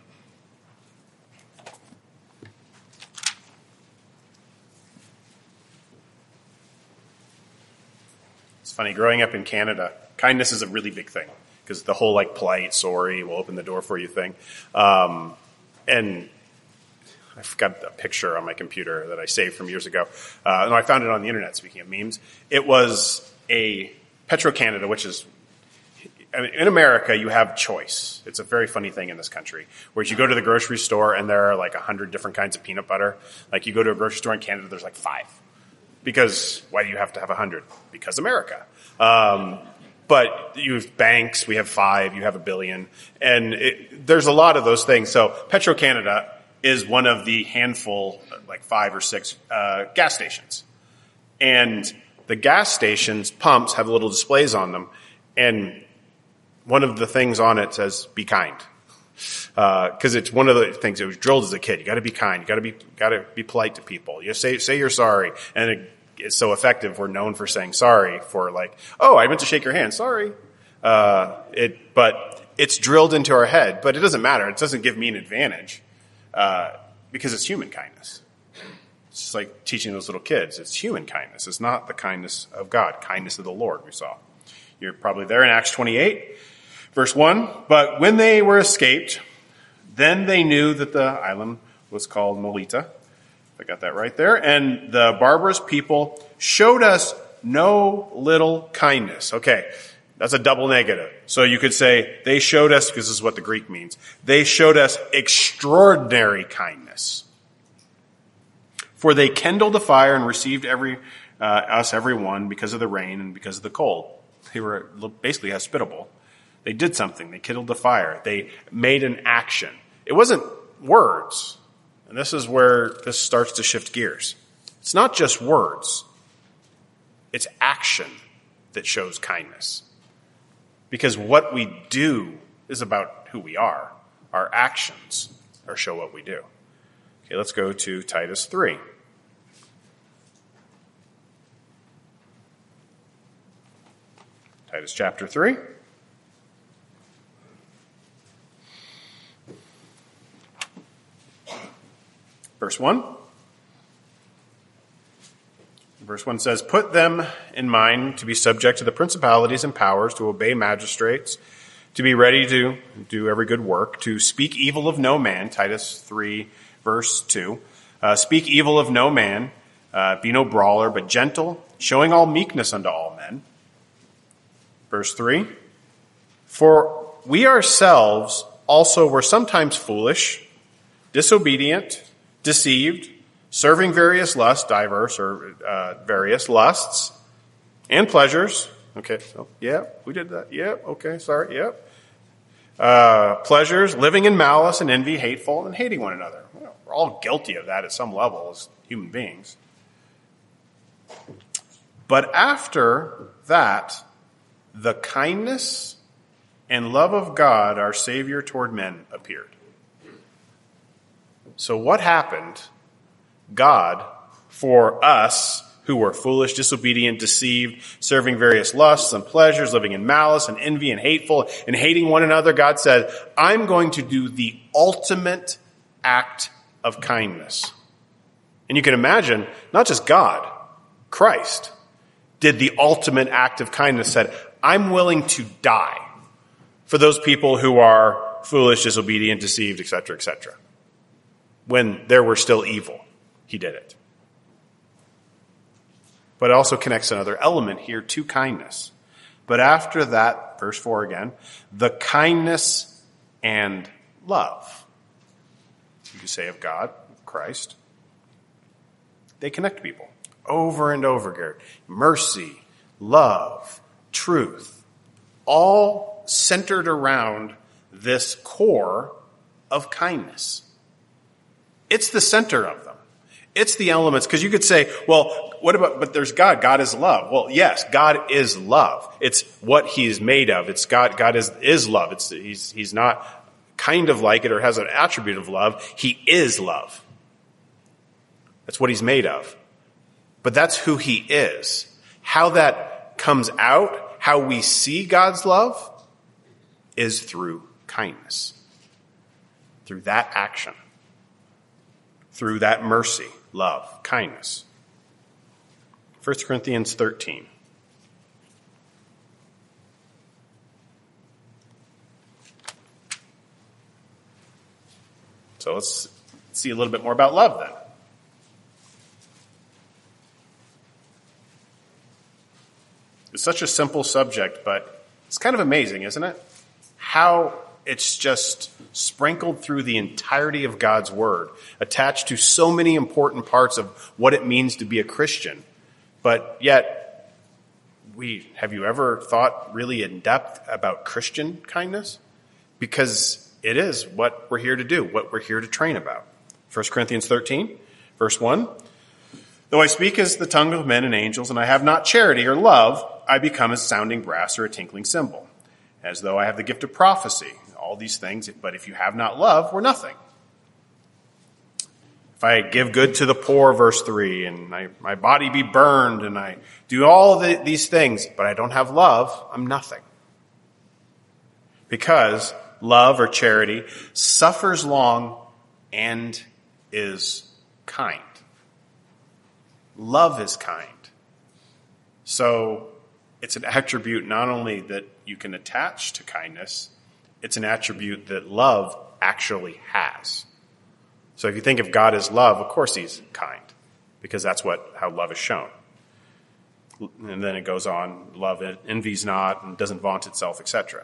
It's funny, growing up in Canada, kindness is a really big thing because the whole like polite, sorry, we'll open the door for you thing. Um, and I've got a picture on my computer that I saved from years ago. Uh, no, I found it on the internet, speaking of memes. It was a Petro-Canada, which is, I mean, in America, you have choice. It's a very funny thing in this country, where you go to the grocery store and there are like a hundred different kinds of peanut butter. Like you go to a grocery store in Canada, there's like five. Because why do you have to have a hundred? Because America. Um, but you have banks, we have five, you have a billion. And it, there's a lot of those things. So Petro-Canada is one of the handful, like five or six, uh, gas stations. And the gas stations' pumps have little displays on them. And one of the things on it says, be kind. Uh, cause it's one of the things, it was drilled as a kid. You gotta be kind. You gotta be, gotta be polite to people. You say, say you're sorry. And it, it's so effective. We're known for saying sorry for like, oh, I meant to shake your hand. Sorry. Uh, it, but it's drilled into our head, but it doesn't matter. It doesn't give me an advantage. Uh, because it's human kindness. It's just like teaching those little kids. It's human kindness. It's not the kindness of God, kindness of the Lord we saw. You're probably there in Acts twenty-eight, verse one. But when they were escaped, then they knew that the island was called Melita. I got that right there. And the barbarous people showed us no little kindness. Okay. That's a double negative. So you could say they showed us, because this is what the Greek means, they showed us extraordinary kindness. For they kindled a fire and received every uh, us, every one, because of the rain and because of the cold. They were basically hospitable. They did something. They kindled a fire. They made an action. It wasn't words. And this is where this starts to shift gears. It's not just words. It's action that shows kindness. Because what we do is about who we are. Our actions are show what we do. Okay, let's go to Titus three. Titus chapter three. Verse one. Verse one says, put them in mind to be subject to the principalities and powers, to obey magistrates, to be ready to do every good work, to speak evil of no man, Titus three, verse two. Uh, speak evil of no man, uh, be no brawler, but gentle, showing all meekness unto all men. Verse three. For we ourselves also were sometimes foolish, disobedient, deceived, serving various lusts, diverse or uh, various lusts and pleasures. Okay, so yeah, we did that. Yeah, okay, sorry, yeah. Uh, pleasures, living in malice and envy, hateful, and hating one another. Well, we're all guilty of that at some level as human beings. But after that, the kindness and love of God, our Savior toward men, appeared. So what happened? God, for us who were foolish, disobedient, deceived, serving various lusts and pleasures, living in malice and envy and hateful and hating one another, God said, I'm going to do the ultimate act of kindness. And you can imagine, not just God, Christ did the ultimate act of kindness, said, I'm willing to die for those people who are foolish, disobedient, deceived, et cetera, et cetera. When there were still evil. He did it. But it also connects another element here to kindness. But after that, verse four again, the kindness and love, you could say of God, Christ, they connect people over and over again. Mercy, love, truth, all centered around this core of kindness. It's the center of them. It's the elements, because you could say, well, what about, but there's God. God is love. Well, yes, God is love. It's what he's made of. It's God, God is, is love. It's, he's, he's not kind of like it or has an attribute of love. He is love. That's what he's made of. But that's who he is. How that comes out, how we see God's love, is through kindness. Through that action. Through that mercy, love, kindness. First Corinthians thirteen. So let's see a little bit more about love then. It's such a simple subject, but it's kind of amazing, isn't it? How it's just sprinkled through the entirety of God's word, attached to so many important parts of what it means to be a Christian. But yet, we have you ever thought really in depth about Christian kindness? Because it is what we're here to do, what we're here to train about. First Corinthians thirteen, verse one. Though I speak as the tongue of men and angels, and I have not charity or love, I become as sounding brass or a tinkling cymbal. As though I have the gift of prophecy, all these things, but if you have not love, we're nothing. If I give good to the poor, verse three, and my, my body be burned, and I do all the, these things, but I don't have love, I'm nothing. Because love or charity suffers long and is kind. Love is kind. So it's an attribute not only that you can attach to kindness, it's an attribute that love actually has. So if you think of God as love, of course he's kind, because that's what how love is shown. And then it goes on, love envies not and doesn't vaunt itself, et cetera.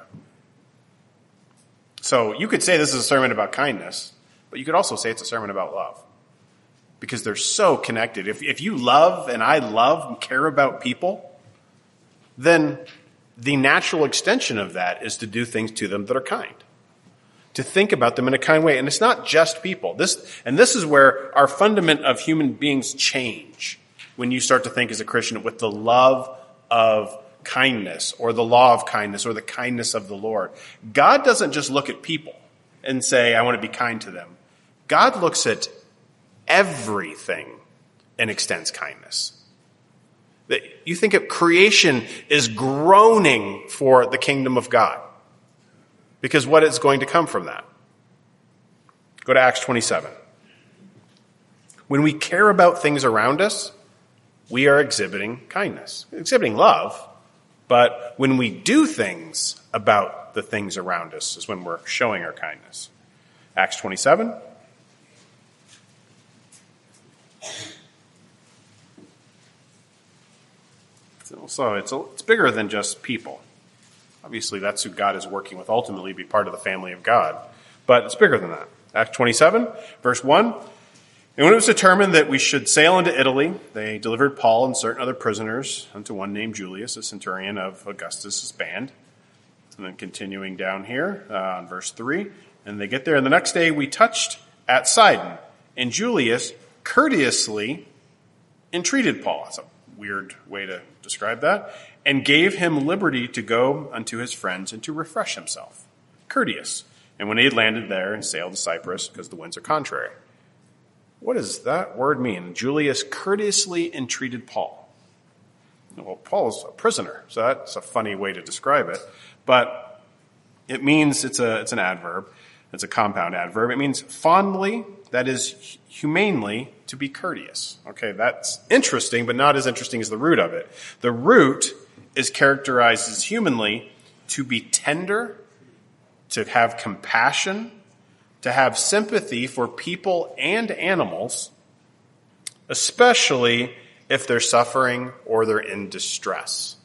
So you could say this is a sermon about kindness, but you could also say it's a sermon about love. Because they're so connected. If, if you love and I love and care about people, then the natural extension of that is to do things to them that are kind. To think about them in a kind way. And it's not just people. This, and this is where our fundament of human beings change when you start to think as a Christian with the love of kindness or the law of kindness or the kindness of the Lord. God doesn't just look at people and say, I want to be kind to them. God looks at everything and extends kindness. You think of creation is groaning for the kingdom of God. Because what is going to come from that? Go to Acts twenty-seven. When we care about things around us, we are exhibiting kindness, exhibiting love. But when we do things about the things around us is when we're showing our kindness. Acts twenty-seven. So it's, a, it's bigger than just people. Obviously, that's who God is working with, ultimately be part of the family of God. But it's bigger than that. Acts twenty-seven, verse one. And when it was determined that we should sail into Italy, they delivered Paul and certain other prisoners unto one named Julius, a centurion of Augustus' band. And then continuing down here uh, on verse three. And they get there, and the next day we touched at Sidon. And Julius courteously entreated Paul. That's a weird way to describe that. And gave him liberty to go unto his friends and to refresh himself. Courteous. And when he had landed there and sailed to Cyprus, because the winds are contrary. What does that word mean? Julius courteously entreated Paul. Well, Paul is a prisoner, so that's a funny way to describe it. But it means, it's a it's an adverb. It's a compound adverb. It means fondly, that is humanely, to be courteous. Okay, that's interesting, but not as interesting as the root of it. The root is characterized as humanly to be tender, to have compassion, to have sympathy for people and animals, especially if they're suffering or they're in distress.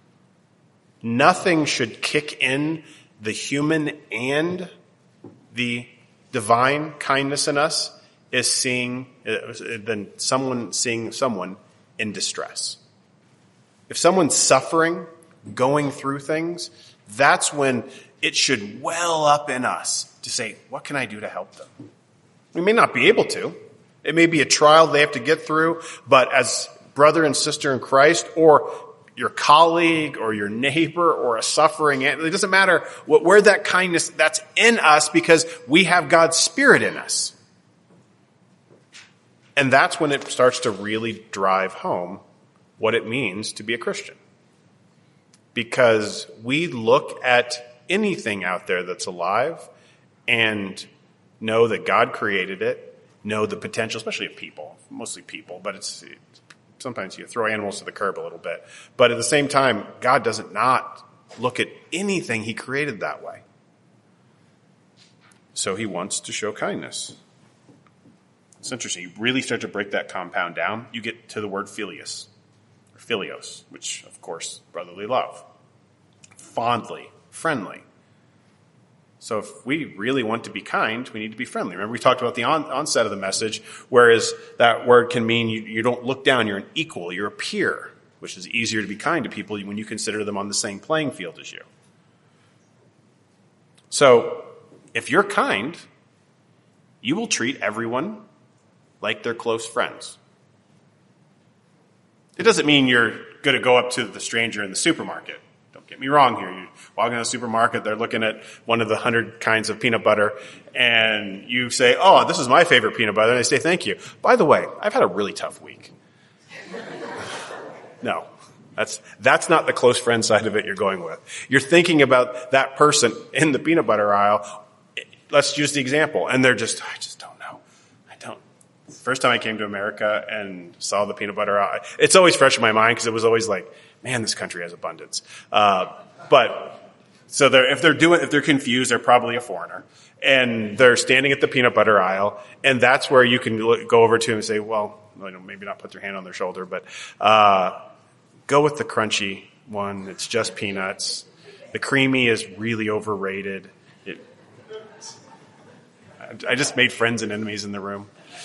Nothing should kick in the human and the divine kindness in us is seeing uh, than someone seeing someone in distress. If someone's suffering, going through things, that's when it should well up in us to say, what can I do to help them? We may not be able to. It may be a trial they have to get through, but as brother and sister in Christ, or your colleague or your neighbor or a suffering, it doesn't matter what, where that kindness, that's in us because we have God's Spirit in us. And that's when it starts to really drive home what it means to be a Christian. Because we look at anything out there that's alive and know that God created it, know the potential, especially of people, mostly people, but it's, it's sometimes you throw animals to the curb a little bit. But at the same time, God doesn't not look at anything he created that way. So he wants to show kindness. It's interesting. You really start to break that compound down, you get to the word philios, or philios, which, of course, brotherly love. Fondly, friendly. So if we really want to be kind, we need to be friendly. Remember, we talked about the on, onset of the message, whereas that word can mean you, you don't look down, you're an equal, you're a peer, which is easier to be kind to people when you consider them on the same playing field as you. So if you're kind, you will treat everyone like they're close friends. It doesn't mean you're going to go up to the stranger in the supermarket. Don't get me wrong here. You walk in the supermarket, they're looking at one of the hundred kinds of peanut butter, and you say, oh, this is my favorite peanut butter, and they say, thank you. By the way, I've had a really tough week. No, that's that's not the close friend side of it you're going with. You're thinking about that person in the peanut butter aisle. Let's use the example, and they're just, I just don't know. I don't. First time I came to America and saw the peanut butter aisle, it's always fresh in my mind because it was always like, man, this country has abundance. Uh, but so they're, if they're doing, if they're confused, they're probably a foreigner, and they're standing at the peanut butter aisle, and that's where you can look, go over to them and say, well, you know, maybe not put your hand on their shoulder, but uh, go with the crunchy one. It's just peanuts. The creamy is really overrated. It, I just made friends and enemies in the room.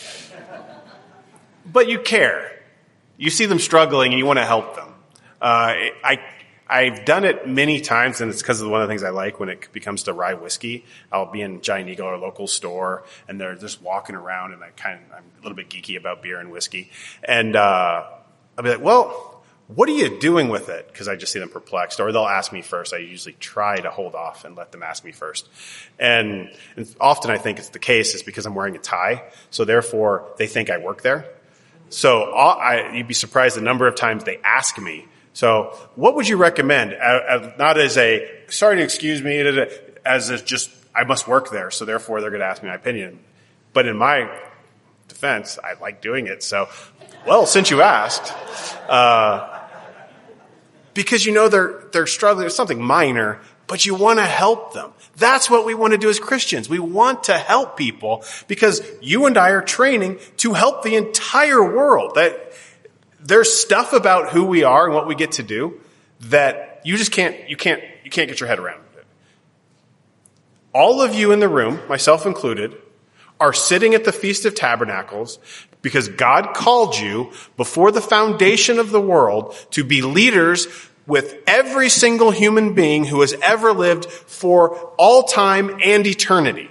But you care. You see them struggling and you want to help them. Uh, I, I've done it many times, and it's because of one of the things I like when it becomes to rye whiskey. I'll be in Giant Eagle or a local store, and they're just walking around, and I kind of, I'm a little bit geeky about beer and whiskey. And uh, I'll be like, well, what are you doing with it? Because I just see them perplexed. Or they'll ask me first. I usually try to hold off and let them ask me first. And, and often I think it's the case is because I'm wearing a tie, so therefore they think I work there. So all, I, you'd be surprised the number of times they ask me, so what would you recommend? Uh, uh, not as a, sorry to excuse me, as a just, I must work there, so therefore they're going to ask me my opinion. But in my defense, I like doing it. So, well, since you asked, uh, because you know they're, they're struggling with something minor, but you want to help them. That's what we want to do as Christians. We want to help people because you and I are training to help the entire world. That there's stuff about who we are and what we get to do that you just can't, you can't, you can't get your head around it. All of you in the room, myself included, are sitting at the Feast of Tabernacles because God called you before the foundation of the world to be leaders with every single human being who has ever lived for all time and eternity.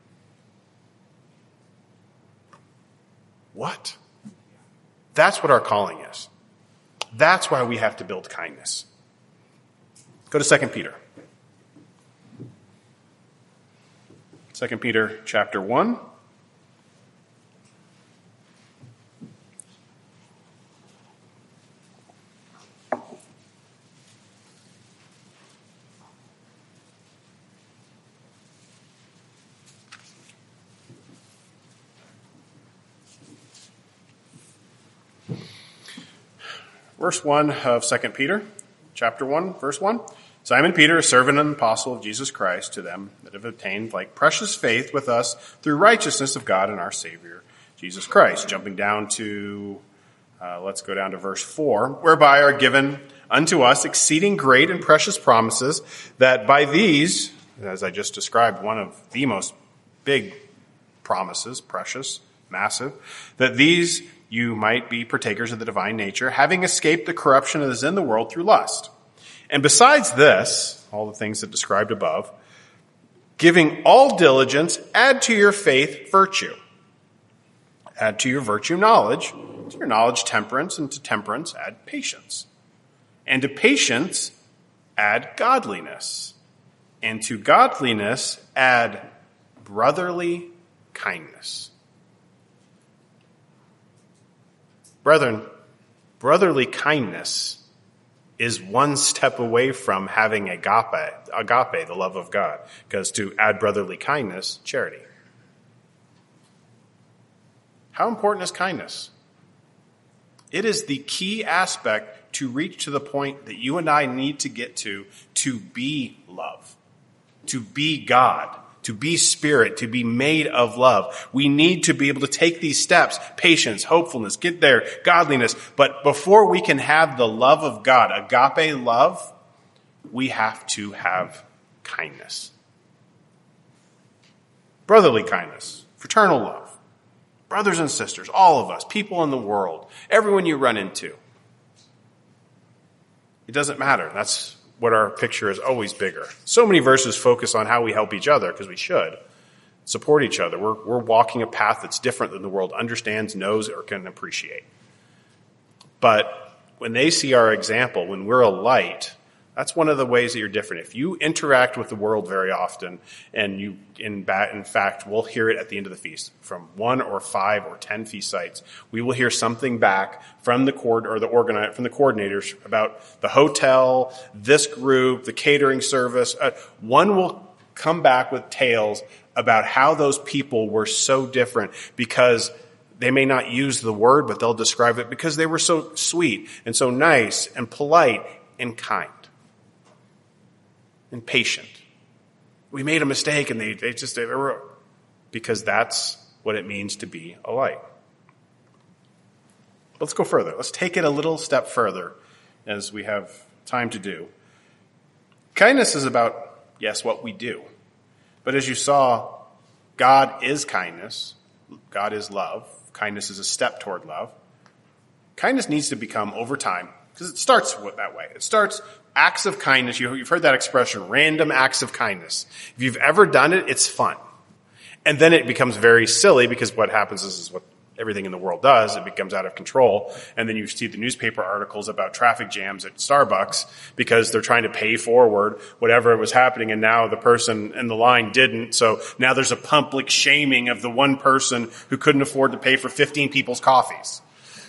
What? That's what our calling is. That's why we have to build kindness. Go to Second Peter. Second Peter chapter one. Verse one of Second Peter, chapter one, verse one. Simon Peter, a servant and apostle of Jesus Christ, to them that have obtained like precious faith with us through righteousness of God and our Savior, Jesus Christ. Jumping down to, uh, let's go down to verse four, whereby are given unto us exceeding great and precious promises, that by these, as I just described, one of the most big promises, precious, massive, that these you might be partakers of the divine nature, having escaped the corruption that is in the world through lust. And besides this, all the things that described above, giving all diligence, add to your faith virtue. Add to your virtue knowledge, to your knowledge temperance, and to temperance add patience. And to patience add godliness. And to godliness add brotherly kindness. Brethren, brotherly kindness is one step away from having agape, agape, the love of God, because to add brotherly kindness, charity. How important is kindness? It is the key aspect to reach to the point that you and I need to get to, to be love, to be God, to be spirit, to be made of love. We need to be able to take these steps, patience, hopefulness, get there, godliness. But before we can have the love of God, agape love, we have to have kindness. Brotherly kindness, fraternal love. Brothers and sisters, all of us, people in the world, everyone you run into. It doesn't matter. That's what our picture is always bigger. So many verses focus on how we help each other, because we should support each other. We're, we're walking a path that's different than the world understands, knows, or can appreciate. But when they see our example, when we're a light, that's one of the ways that you're different. If you interact with the world very often, and you, in, in fact, we'll hear it at the end of the feast from one or five or ten feast sites, we will hear something back from the coord or the organi- from the coordinators about the hotel, this group, the catering service. Uh, one will come back with tales about how those people were so different, because they may not use the word, but they'll describe it because they were so sweet and so nice and polite and kind and patient. We made a mistake, and they, they just, they were, because that's what it means to be a light. Let's go further. Let's take it a little step further, as we have time to do. Kindness is about, yes, what we do. But as you saw, God is kindness. God is love. Kindness is a step toward love. Kindness needs to become, over time, because it starts that way. It starts acts of kindness. You've heard that expression, random acts of kindness. If you've ever done it, it's fun. And then it becomes very silly, because what happens is, is what everything in the world does. It becomes out of control. And then you see the newspaper articles about traffic jams at Starbucks because they're trying to pay forward whatever was happening, and now the person in the line didn't. So now there's a public shaming of the one person who couldn't afford to pay for fifteen people's coffees.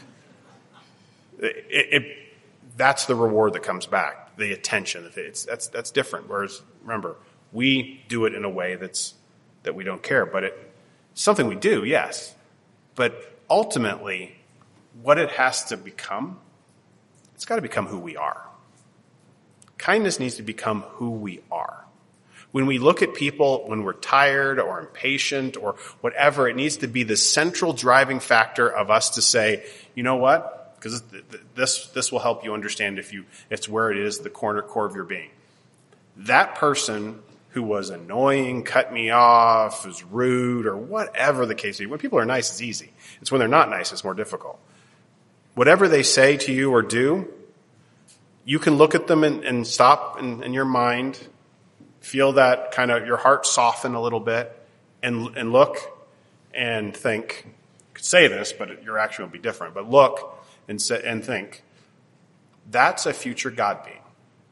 It, it, that's the reward that comes back, the attention. It's, that's, that's different. Whereas, remember, we do it in a way that's that we don't care, but it, it's something we do, yes. But ultimately, what it has to become, it's got to become who we are. Kindness needs to become who we are. When we look at people, when we're tired or impatient or whatever, it needs to be the central driving factor of us to say, you know what? Because this this will help you understand if you it's where it is, the corner core of your being. That person who was annoying, cut me off, was rude, or whatever the case is. When people are nice, it's easy. It's when they're not nice, it's more difficult. Whatever they say to you or do, you can look at them and, and stop in, in your mind, feel that kind of your heart soften a little bit, and and look and think. You could say this, but your action will be different. But look and say, and think, that's a future God being.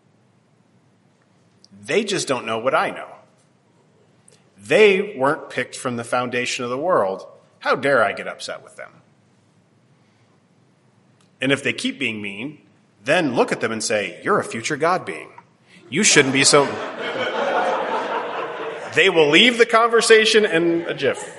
They just don't know what I know. They weren't picked from the foundation of the world. How dare I get upset with them? And if they keep being mean, then look at them and say, you're a future God being. You shouldn't be so... They will leave the conversation in a jiff.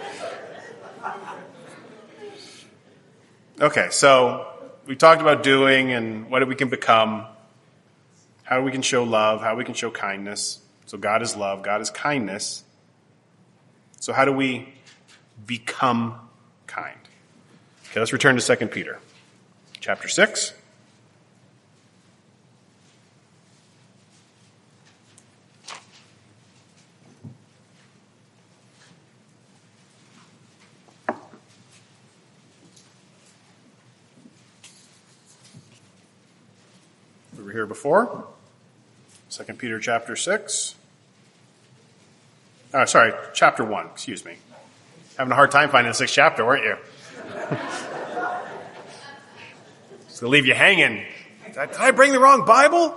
Okay, so we talked about doing and what we can become, how we can show love, how we can show kindness. So God is love, God is kindness. So how do we become kind? Okay, let's return to Second Peter, chapter six. We were here before. Second Peter chapter six. Oh, sorry, chapter one, excuse me. Having a hard time finding the sixth chapter, weren't you? Just gonna leave you hanging. Did I, did I bring the wrong Bible?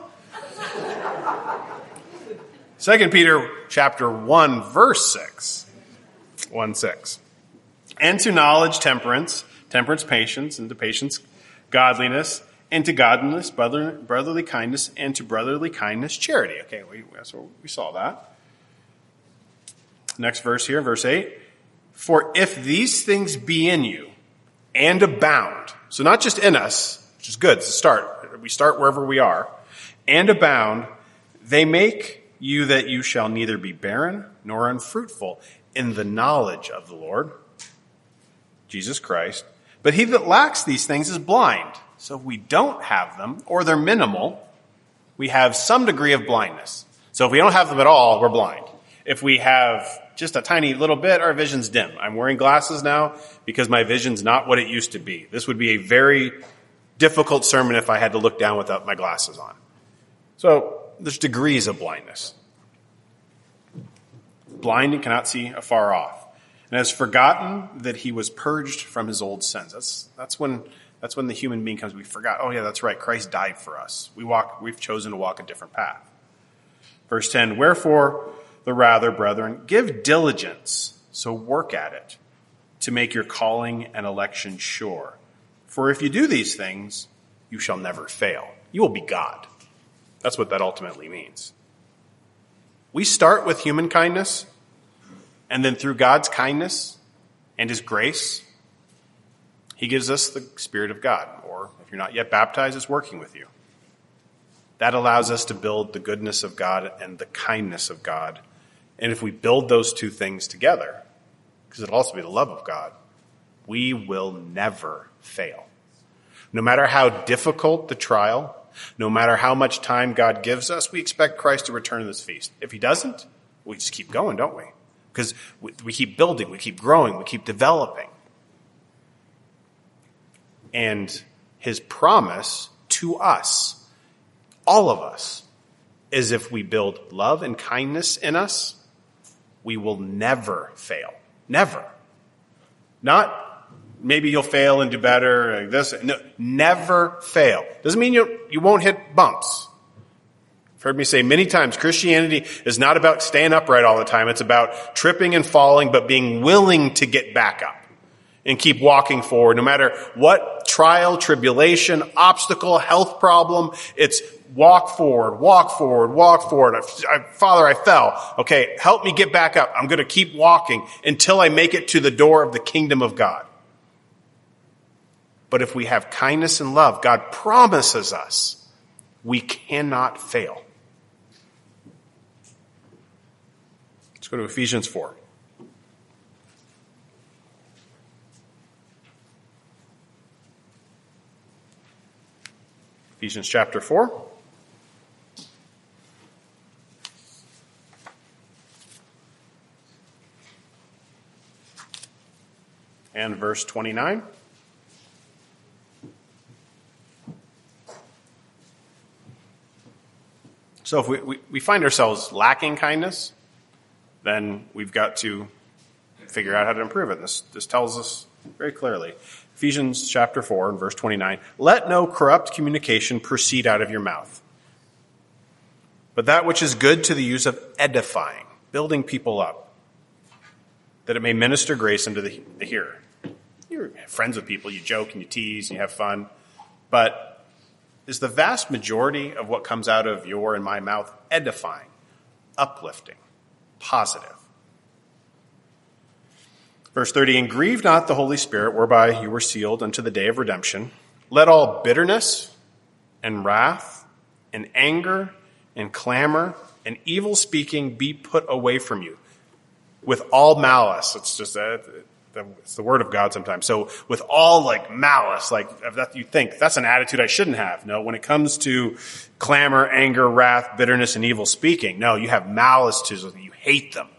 Second Peter chapter one, verse six. one six. And to knowledge, temperance, temperance, patience, and to patience, godliness, and to godliness, brother, brotherly kindness, and to brotherly kindness, charity. Okay, we, so we saw that. Next verse here, verse eight. For if these things be in you and abound, so not just in us, which is good, it's a start. We start wherever we are, and abound, they make you that you shall neither be barren nor unfruitful in the knowledge of the Lord, Jesus Christ. But he that lacks these things is blind. So if we don't have them, or they're minimal, we have some degree of blindness. So if we don't have them at all, we're blind. If we have just a tiny little bit, our vision's dim. I'm wearing glasses now because my vision's not what it used to be. This would be a very difficult sermon if I had to look down without my glasses on. So there's degrees of blindness. Blind and cannot see afar off, and has forgotten that he was purged from his old sins. That's that's when that's when the human being comes. We forgot. Oh yeah, that's right. Christ died for us. We walk. We've chosen to walk a different path. Verse ten. Wherefore, the rather, brethren, give diligence, so work at it, to make your calling and election sure. For if you do these things, you shall never fail. You will be God. That's what that ultimately means. We start with human kindness, and then through God's kindness and his grace, he gives us the Spirit of God. Or if you're not yet baptized, it's working with you. That allows us to build the goodness of God and the kindness of God. And if we build those two things together, because it'll also be the love of God, we will never fail. No matter how difficult the trial, no matter how much time God gives us, we expect Christ to return to this feast. If he doesn't, we just keep going, don't we? Because we keep building, we keep growing, we keep developing. And his promise to us, all of us, is if we build love and kindness in us, we will never fail. Never. Not maybe you'll fail and do better. Like this. No, never fail. Doesn't mean you you won't hit bumps. You've heard me say many times, Christianity is not about staying upright all the time. It's about tripping and falling, but being willing to get back up and keep walking forward. No matter what trial, tribulation, obstacle, health problem, it's walk forward, walk forward, walk forward. I, I, Father, I fell. Okay, help me get back up. I'm going to keep walking until I make it to the door of the kingdom of God. But if we have kindness and love, God promises us we cannot fail. Let's go to Ephesians four. Ephesians chapter four. And verse twenty-nine. So if we, we, we find ourselves lacking kindness, then we've got to figure out how to improve it. This, this tells us very clearly. Ephesians chapter four and verse twenty-nine. Let no corrupt communication proceed out of your mouth, but that which is good to the use of edifying, building people up, that it may minister grace unto the, the hearer. You're friends with people, you joke and you tease and you have fun, but is the vast majority of what comes out of your and my mouth edifying, uplifting, positive? Verse thirty, and grieve not the Holy Spirit, whereby you were sealed unto the day of redemption. Let all bitterness and wrath and anger and clamor and evil speaking be put away from you, with all malice. It's just a, it's the word of God sometimes. So with all like malice, like that you think that's an attitude I shouldn't have. No, when it comes to clamor, anger, wrath, bitterness, and evil speaking, no, you have malice to them. You hate them.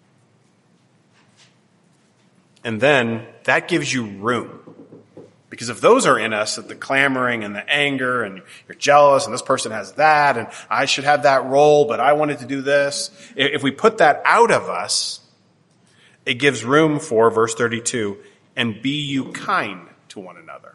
And then that gives you room. Because if those are in us, that the clamoring and the anger and you're jealous and this person has that and I should have that role, but I wanted to do this. If we put that out of us, it gives room for, verse thirty-two, and be you kind to one another.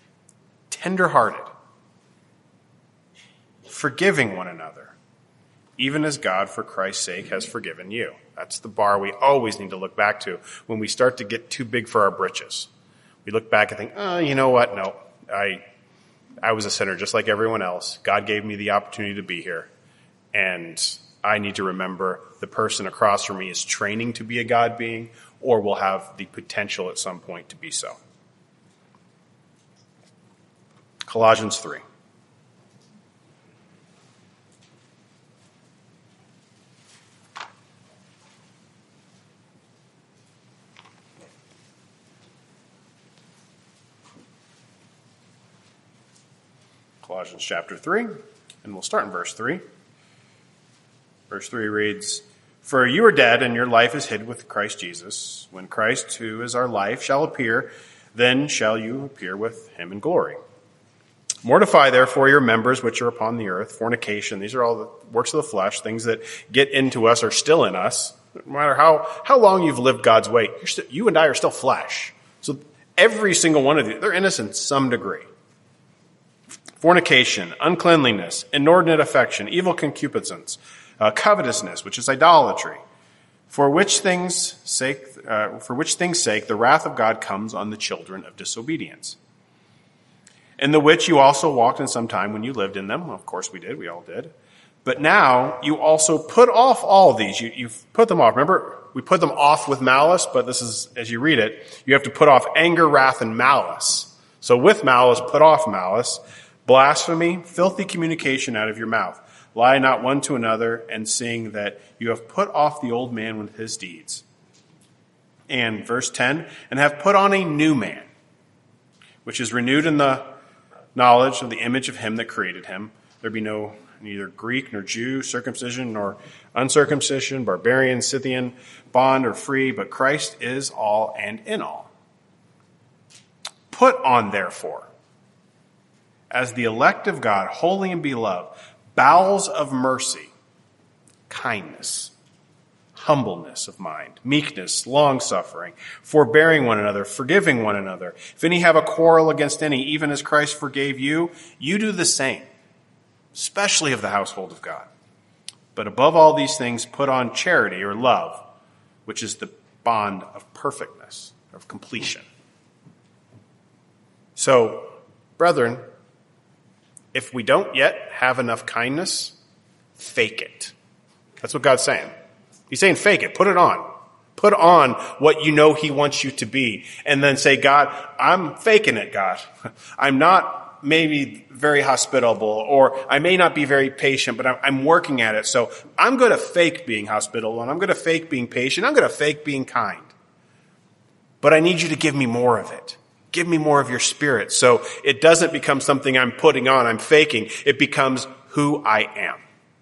Tender-hearted. Forgiving one another. even as God, for Christ's sake, has forgiven you. That's the bar we always need to look back to when we start to get too big for our britches. We look back and think, oh, you know what? No, I I was a sinner just like everyone else. God gave me the opportunity to be here. And I need to remember the person across from me is training to be a God being or will have the potential at some point to be so. Colossians three. Colossians chapter three, and we'll start in verse three. Verse three reads, "For you are dead, and your life is hid with Christ Jesus. When Christ, who is our life, shall appear, then shall you appear with him in glory. Mortify, therefore, your members which are upon the earth, fornication." These are all the works of the flesh, things that get into us are still in us. No matter how, how long you've lived God's way, you're still, you and I are still flesh. So every single one of you, they're innocent to some degree. Fornication, uncleanliness, inordinate affection, evil concupiscence, uh, covetousness, which is idolatry. For which things sake, uh, for which things sake, the wrath of God comes on the children of disobedience. In the which you also walked in some time when you lived in them. Well, of course we did, we all did. But now you also put off all these. You, you've put them off. Remember, we put them off with malice, but this is, as you read it, you have to put off anger, wrath, and malice. So with malice, put off malice. Blasphemy, filthy communication out of your mouth. Lie not one to another, and seeing that you have put off the old man with his deeds. And verse ten, and have put on a new man, which is renewed in the knowledge of the image of him that created him. There be no neither Greek nor Jew, circumcision nor uncircumcision, barbarian, Scythian, bond or free, but Christ is all and in all. Put on, therefore, as the elect of God, holy and beloved, bowels of mercy, kindness, humbleness of mind, meekness, long-suffering, forbearing one another, forgiving one another. If any have a quarrel against any, even as Christ forgave you, you do the same, especially of the household of God. But above all these things, put on charity or love, which is the bond of perfectness, of completion. So, brethren, if we don't yet have enough kindness, fake it. That's what God's saying. He's saying fake it. Put it on. Put on what you know he wants you to be. And then say, God, I'm faking it, God. I'm not maybe very hospitable, or I may not be very patient, but I'm working at it. So I'm going to fake being hospitable, and I'm going to fake being patient. I'm going to fake being kind. But I need you to give me more of it. Give me more of your spirit. So it doesn't become something I'm putting on, I'm faking. It becomes who I am.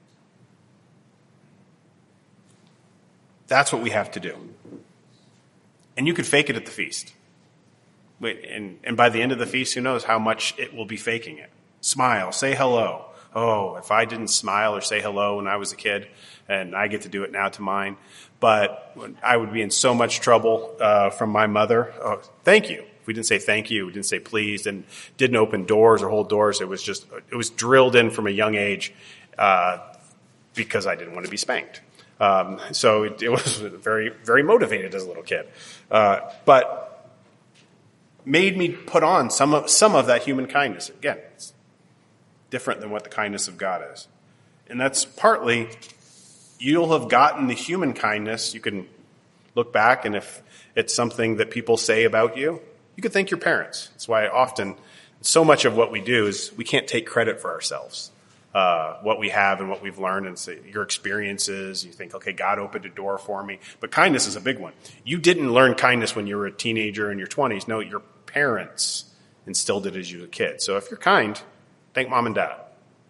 That's what we have to do. And you could fake it at the feast. Wait, and, and by the end of the feast, who knows how much it will be faking it. Smile, say hello. Oh, if I didn't smile or say hello when I was a kid, and I get to do it now to mine, but I would be in so much trouble uh, from my mother. Oh, thank you. If we didn't say thank you, we didn't say please, and didn't open doors or hold doors. It was just, it was drilled in from a young age uh, because I didn't want to be spanked. Um, so it, it was very, very motivated as a little kid. Uh, but made me put on some of, some of that human kindness. Again, it's different than what the kindness of God is. And that's partly, you'll have gotten the human kindness. You can look back, and if it's something that people say about you, you could thank your parents. That's why often so much of what we do is we can't take credit for ourselves. Uh, what we have and what we've learned, and say your experiences, you think, okay, God opened a door for me. But kindness is a big one. You didn't learn kindness when you were a teenager in your twenties. No, your parents instilled it as you were a kid. So if you're kind, thank mom and dad.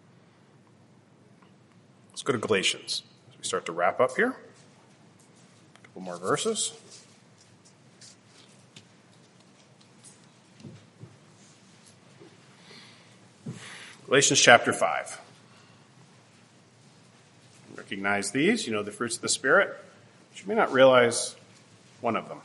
Let's go to Galatians as we start to wrap up here. A couple more verses. Galatians chapter five. Recognize these. You know the fruits of the Spirit. But you may not realize one of them.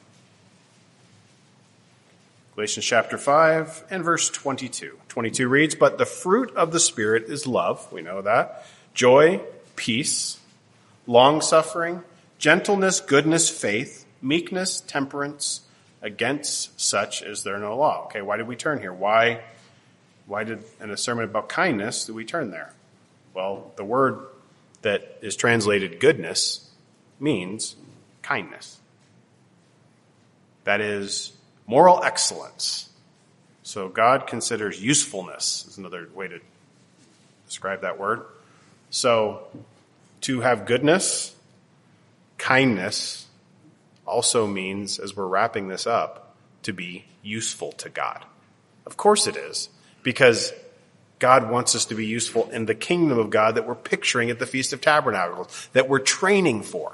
Galatians chapter five and verse twenty-two. twenty-two reads, "But the fruit of the Spirit is love." We know that. Joy, peace, long-suffering, gentleness, goodness, faith, meekness, temperance. Against such is there no law. Okay, why did we turn here? Why, why did, in a sermon about kindness, did we turn there? Well, the word that is translated goodness means kindness. That is moral excellence. So God considers usefulness, is another way to describe that word. So to have goodness, kindness, also means, as we're wrapping this up, to be useful to God. Of course it is, because God wants us to be useful in the kingdom of God that we're picturing at the Feast of Tabernacles, that we're training for.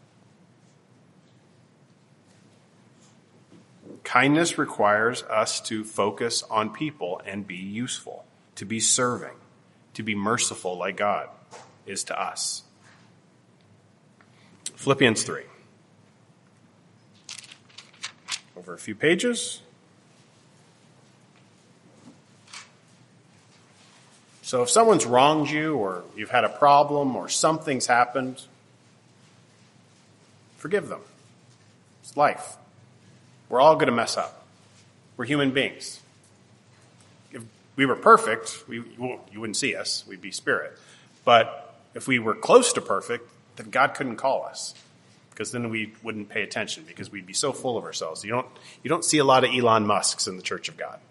Kindness requires us to focus on people and be useful, to be serving, to be merciful like God is to us. Philippians three. Over a few pages. So if someone's wronged you or you've had a problem or something's happened, forgive them. It's life. We're all going to mess up. We're human beings. If we were perfect, we, you wouldn't see us. We'd be spirit. But if we were close to perfect, then God couldn't call us, because then we wouldn't pay attention, because we'd be so full of ourselves. You don't, you don't see a lot of Elon Musks in the Church of God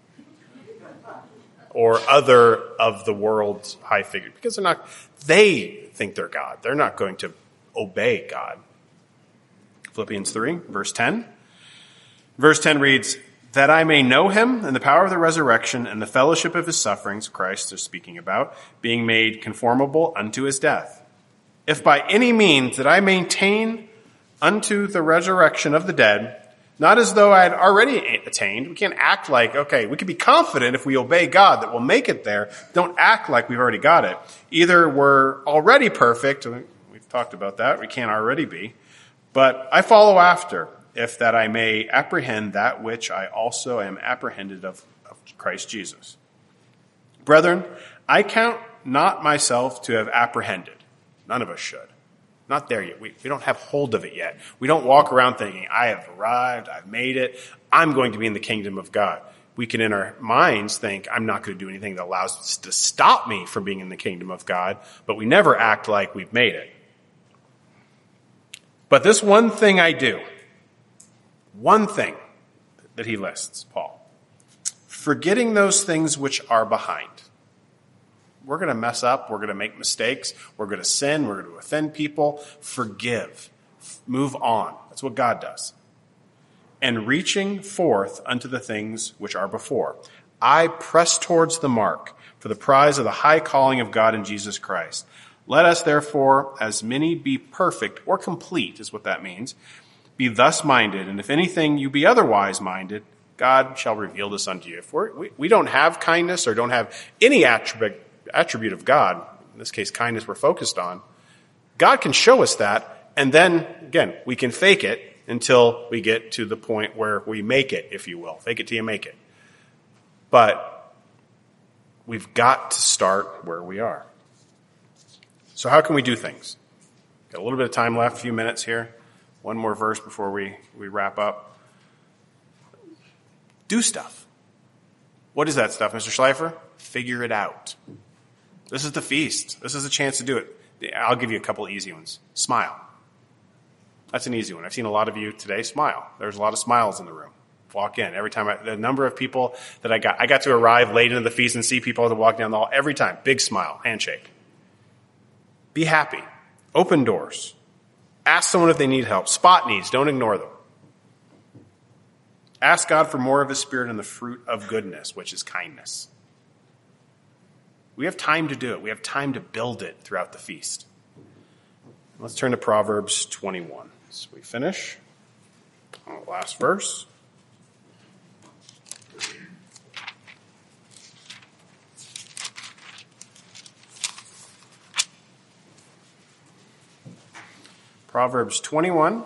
or other of the world's high figures, because they're not, they think they're God. They're not going to obey God. Philippians three, verse ten. Verse ten reads, that I may know him and the power of the resurrection and the fellowship of his sufferings, Christ is speaking about, being made conformable unto his death. If by any means that I maintain unto the resurrection of the dead, not as though I had already attained. We can't act like, okay, we can be confident if we obey God that we'll make it there. Don't act like we've already got it. Either we're already perfect, we've talked about that, we can't already be, but I follow after, if that I may apprehend that which I also am apprehended of, of Christ Jesus. Brethren, I count not myself to have apprehended. None of us should. Not there yet. We, we don't have hold of it yet. We don't walk around thinking, I have arrived, I've made it, I'm going to be in the kingdom of God. We can in our minds think, I'm not going to do anything that allows to stop me from being in the kingdom of God, but we never act like we've made it. But this one thing I do, one thing that he lists, Paul, forgetting those things which are behind. We're going to mess up. We're going to make mistakes. We're going to sin. We're going to offend people. Forgive. Move on. That's what God does. And reaching forth unto the things which are before, I press towards the mark for the prize of the high calling of God in Jesus Christ. Let us therefore, as many be perfect or complete, is what that means, be thus minded. And if anything you be otherwise minded, God shall reveal this unto you. If we're, we, we don't have kindness or don't have any attribute, attribute of God, in this case kindness we're focused on, God can show us that, and then, again, we can fake it until we get to the point where we make it, if you will. Fake it till you make it. But we've got to start where we are. So how can we do things? Got a little bit of time left, a few minutes here. One more verse before we, we wrap up. Do stuff. What is that stuff, Mister Schleifer? Figure it out. This is the feast. This is a chance to do it. I'll give you a couple of easy ones. Smile. That's an easy one. I've seen a lot of you today smile. There's a lot of smiles in the room. Walk in. Every time, I, the number of people that I got, I got to arrive late into the feast and see people that walk down the hall. Every time, big smile, handshake. Be happy. Open doors. Ask someone if they need help. Spot needs. Don't ignore them. Ask God for more of his Spirit and the fruit of goodness, which is kindness. We have time to do it. We have time to build it throughout the feast. Let's turn to Proverbs twenty-one. So we finish. Last verse. Proverbs twenty-one.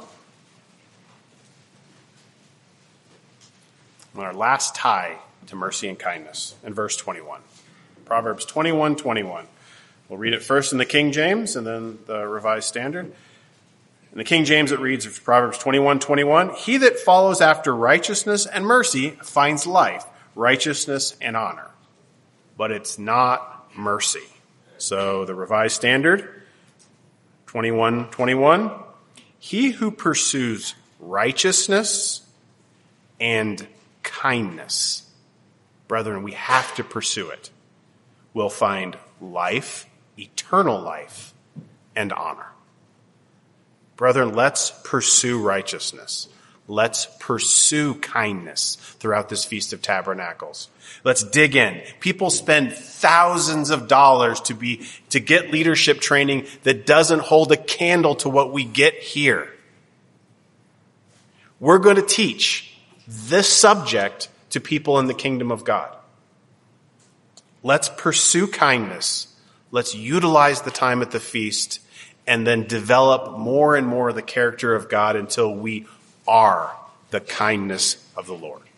Our last tie to mercy and kindness in verse twenty-one. Proverbs twenty-one, twenty-one. We'll read it first in the King James and then the Revised Standard. In the King James it reads, Proverbs twenty-one twenty-one, he that follows after righteousness and mercy finds life, righteousness and honor. But it's not mercy. So the Revised Standard, twenty-one twenty-one, he who pursues righteousness and kindness, brethren, we have to pursue it, will find life, eternal life, and honor. Brethren, let's pursue righteousness. Let's pursue kindness throughout this Feast of Tabernacles. Let's dig in. People spend thousands of dollars to be, to get leadership training that doesn't hold a candle to what we get here. We're going to teach this subject to people in the kingdom of God. Let's pursue kindness. Let's utilize the time at the feast and then develop more and more of the character of God until we are the kindness of the Lord.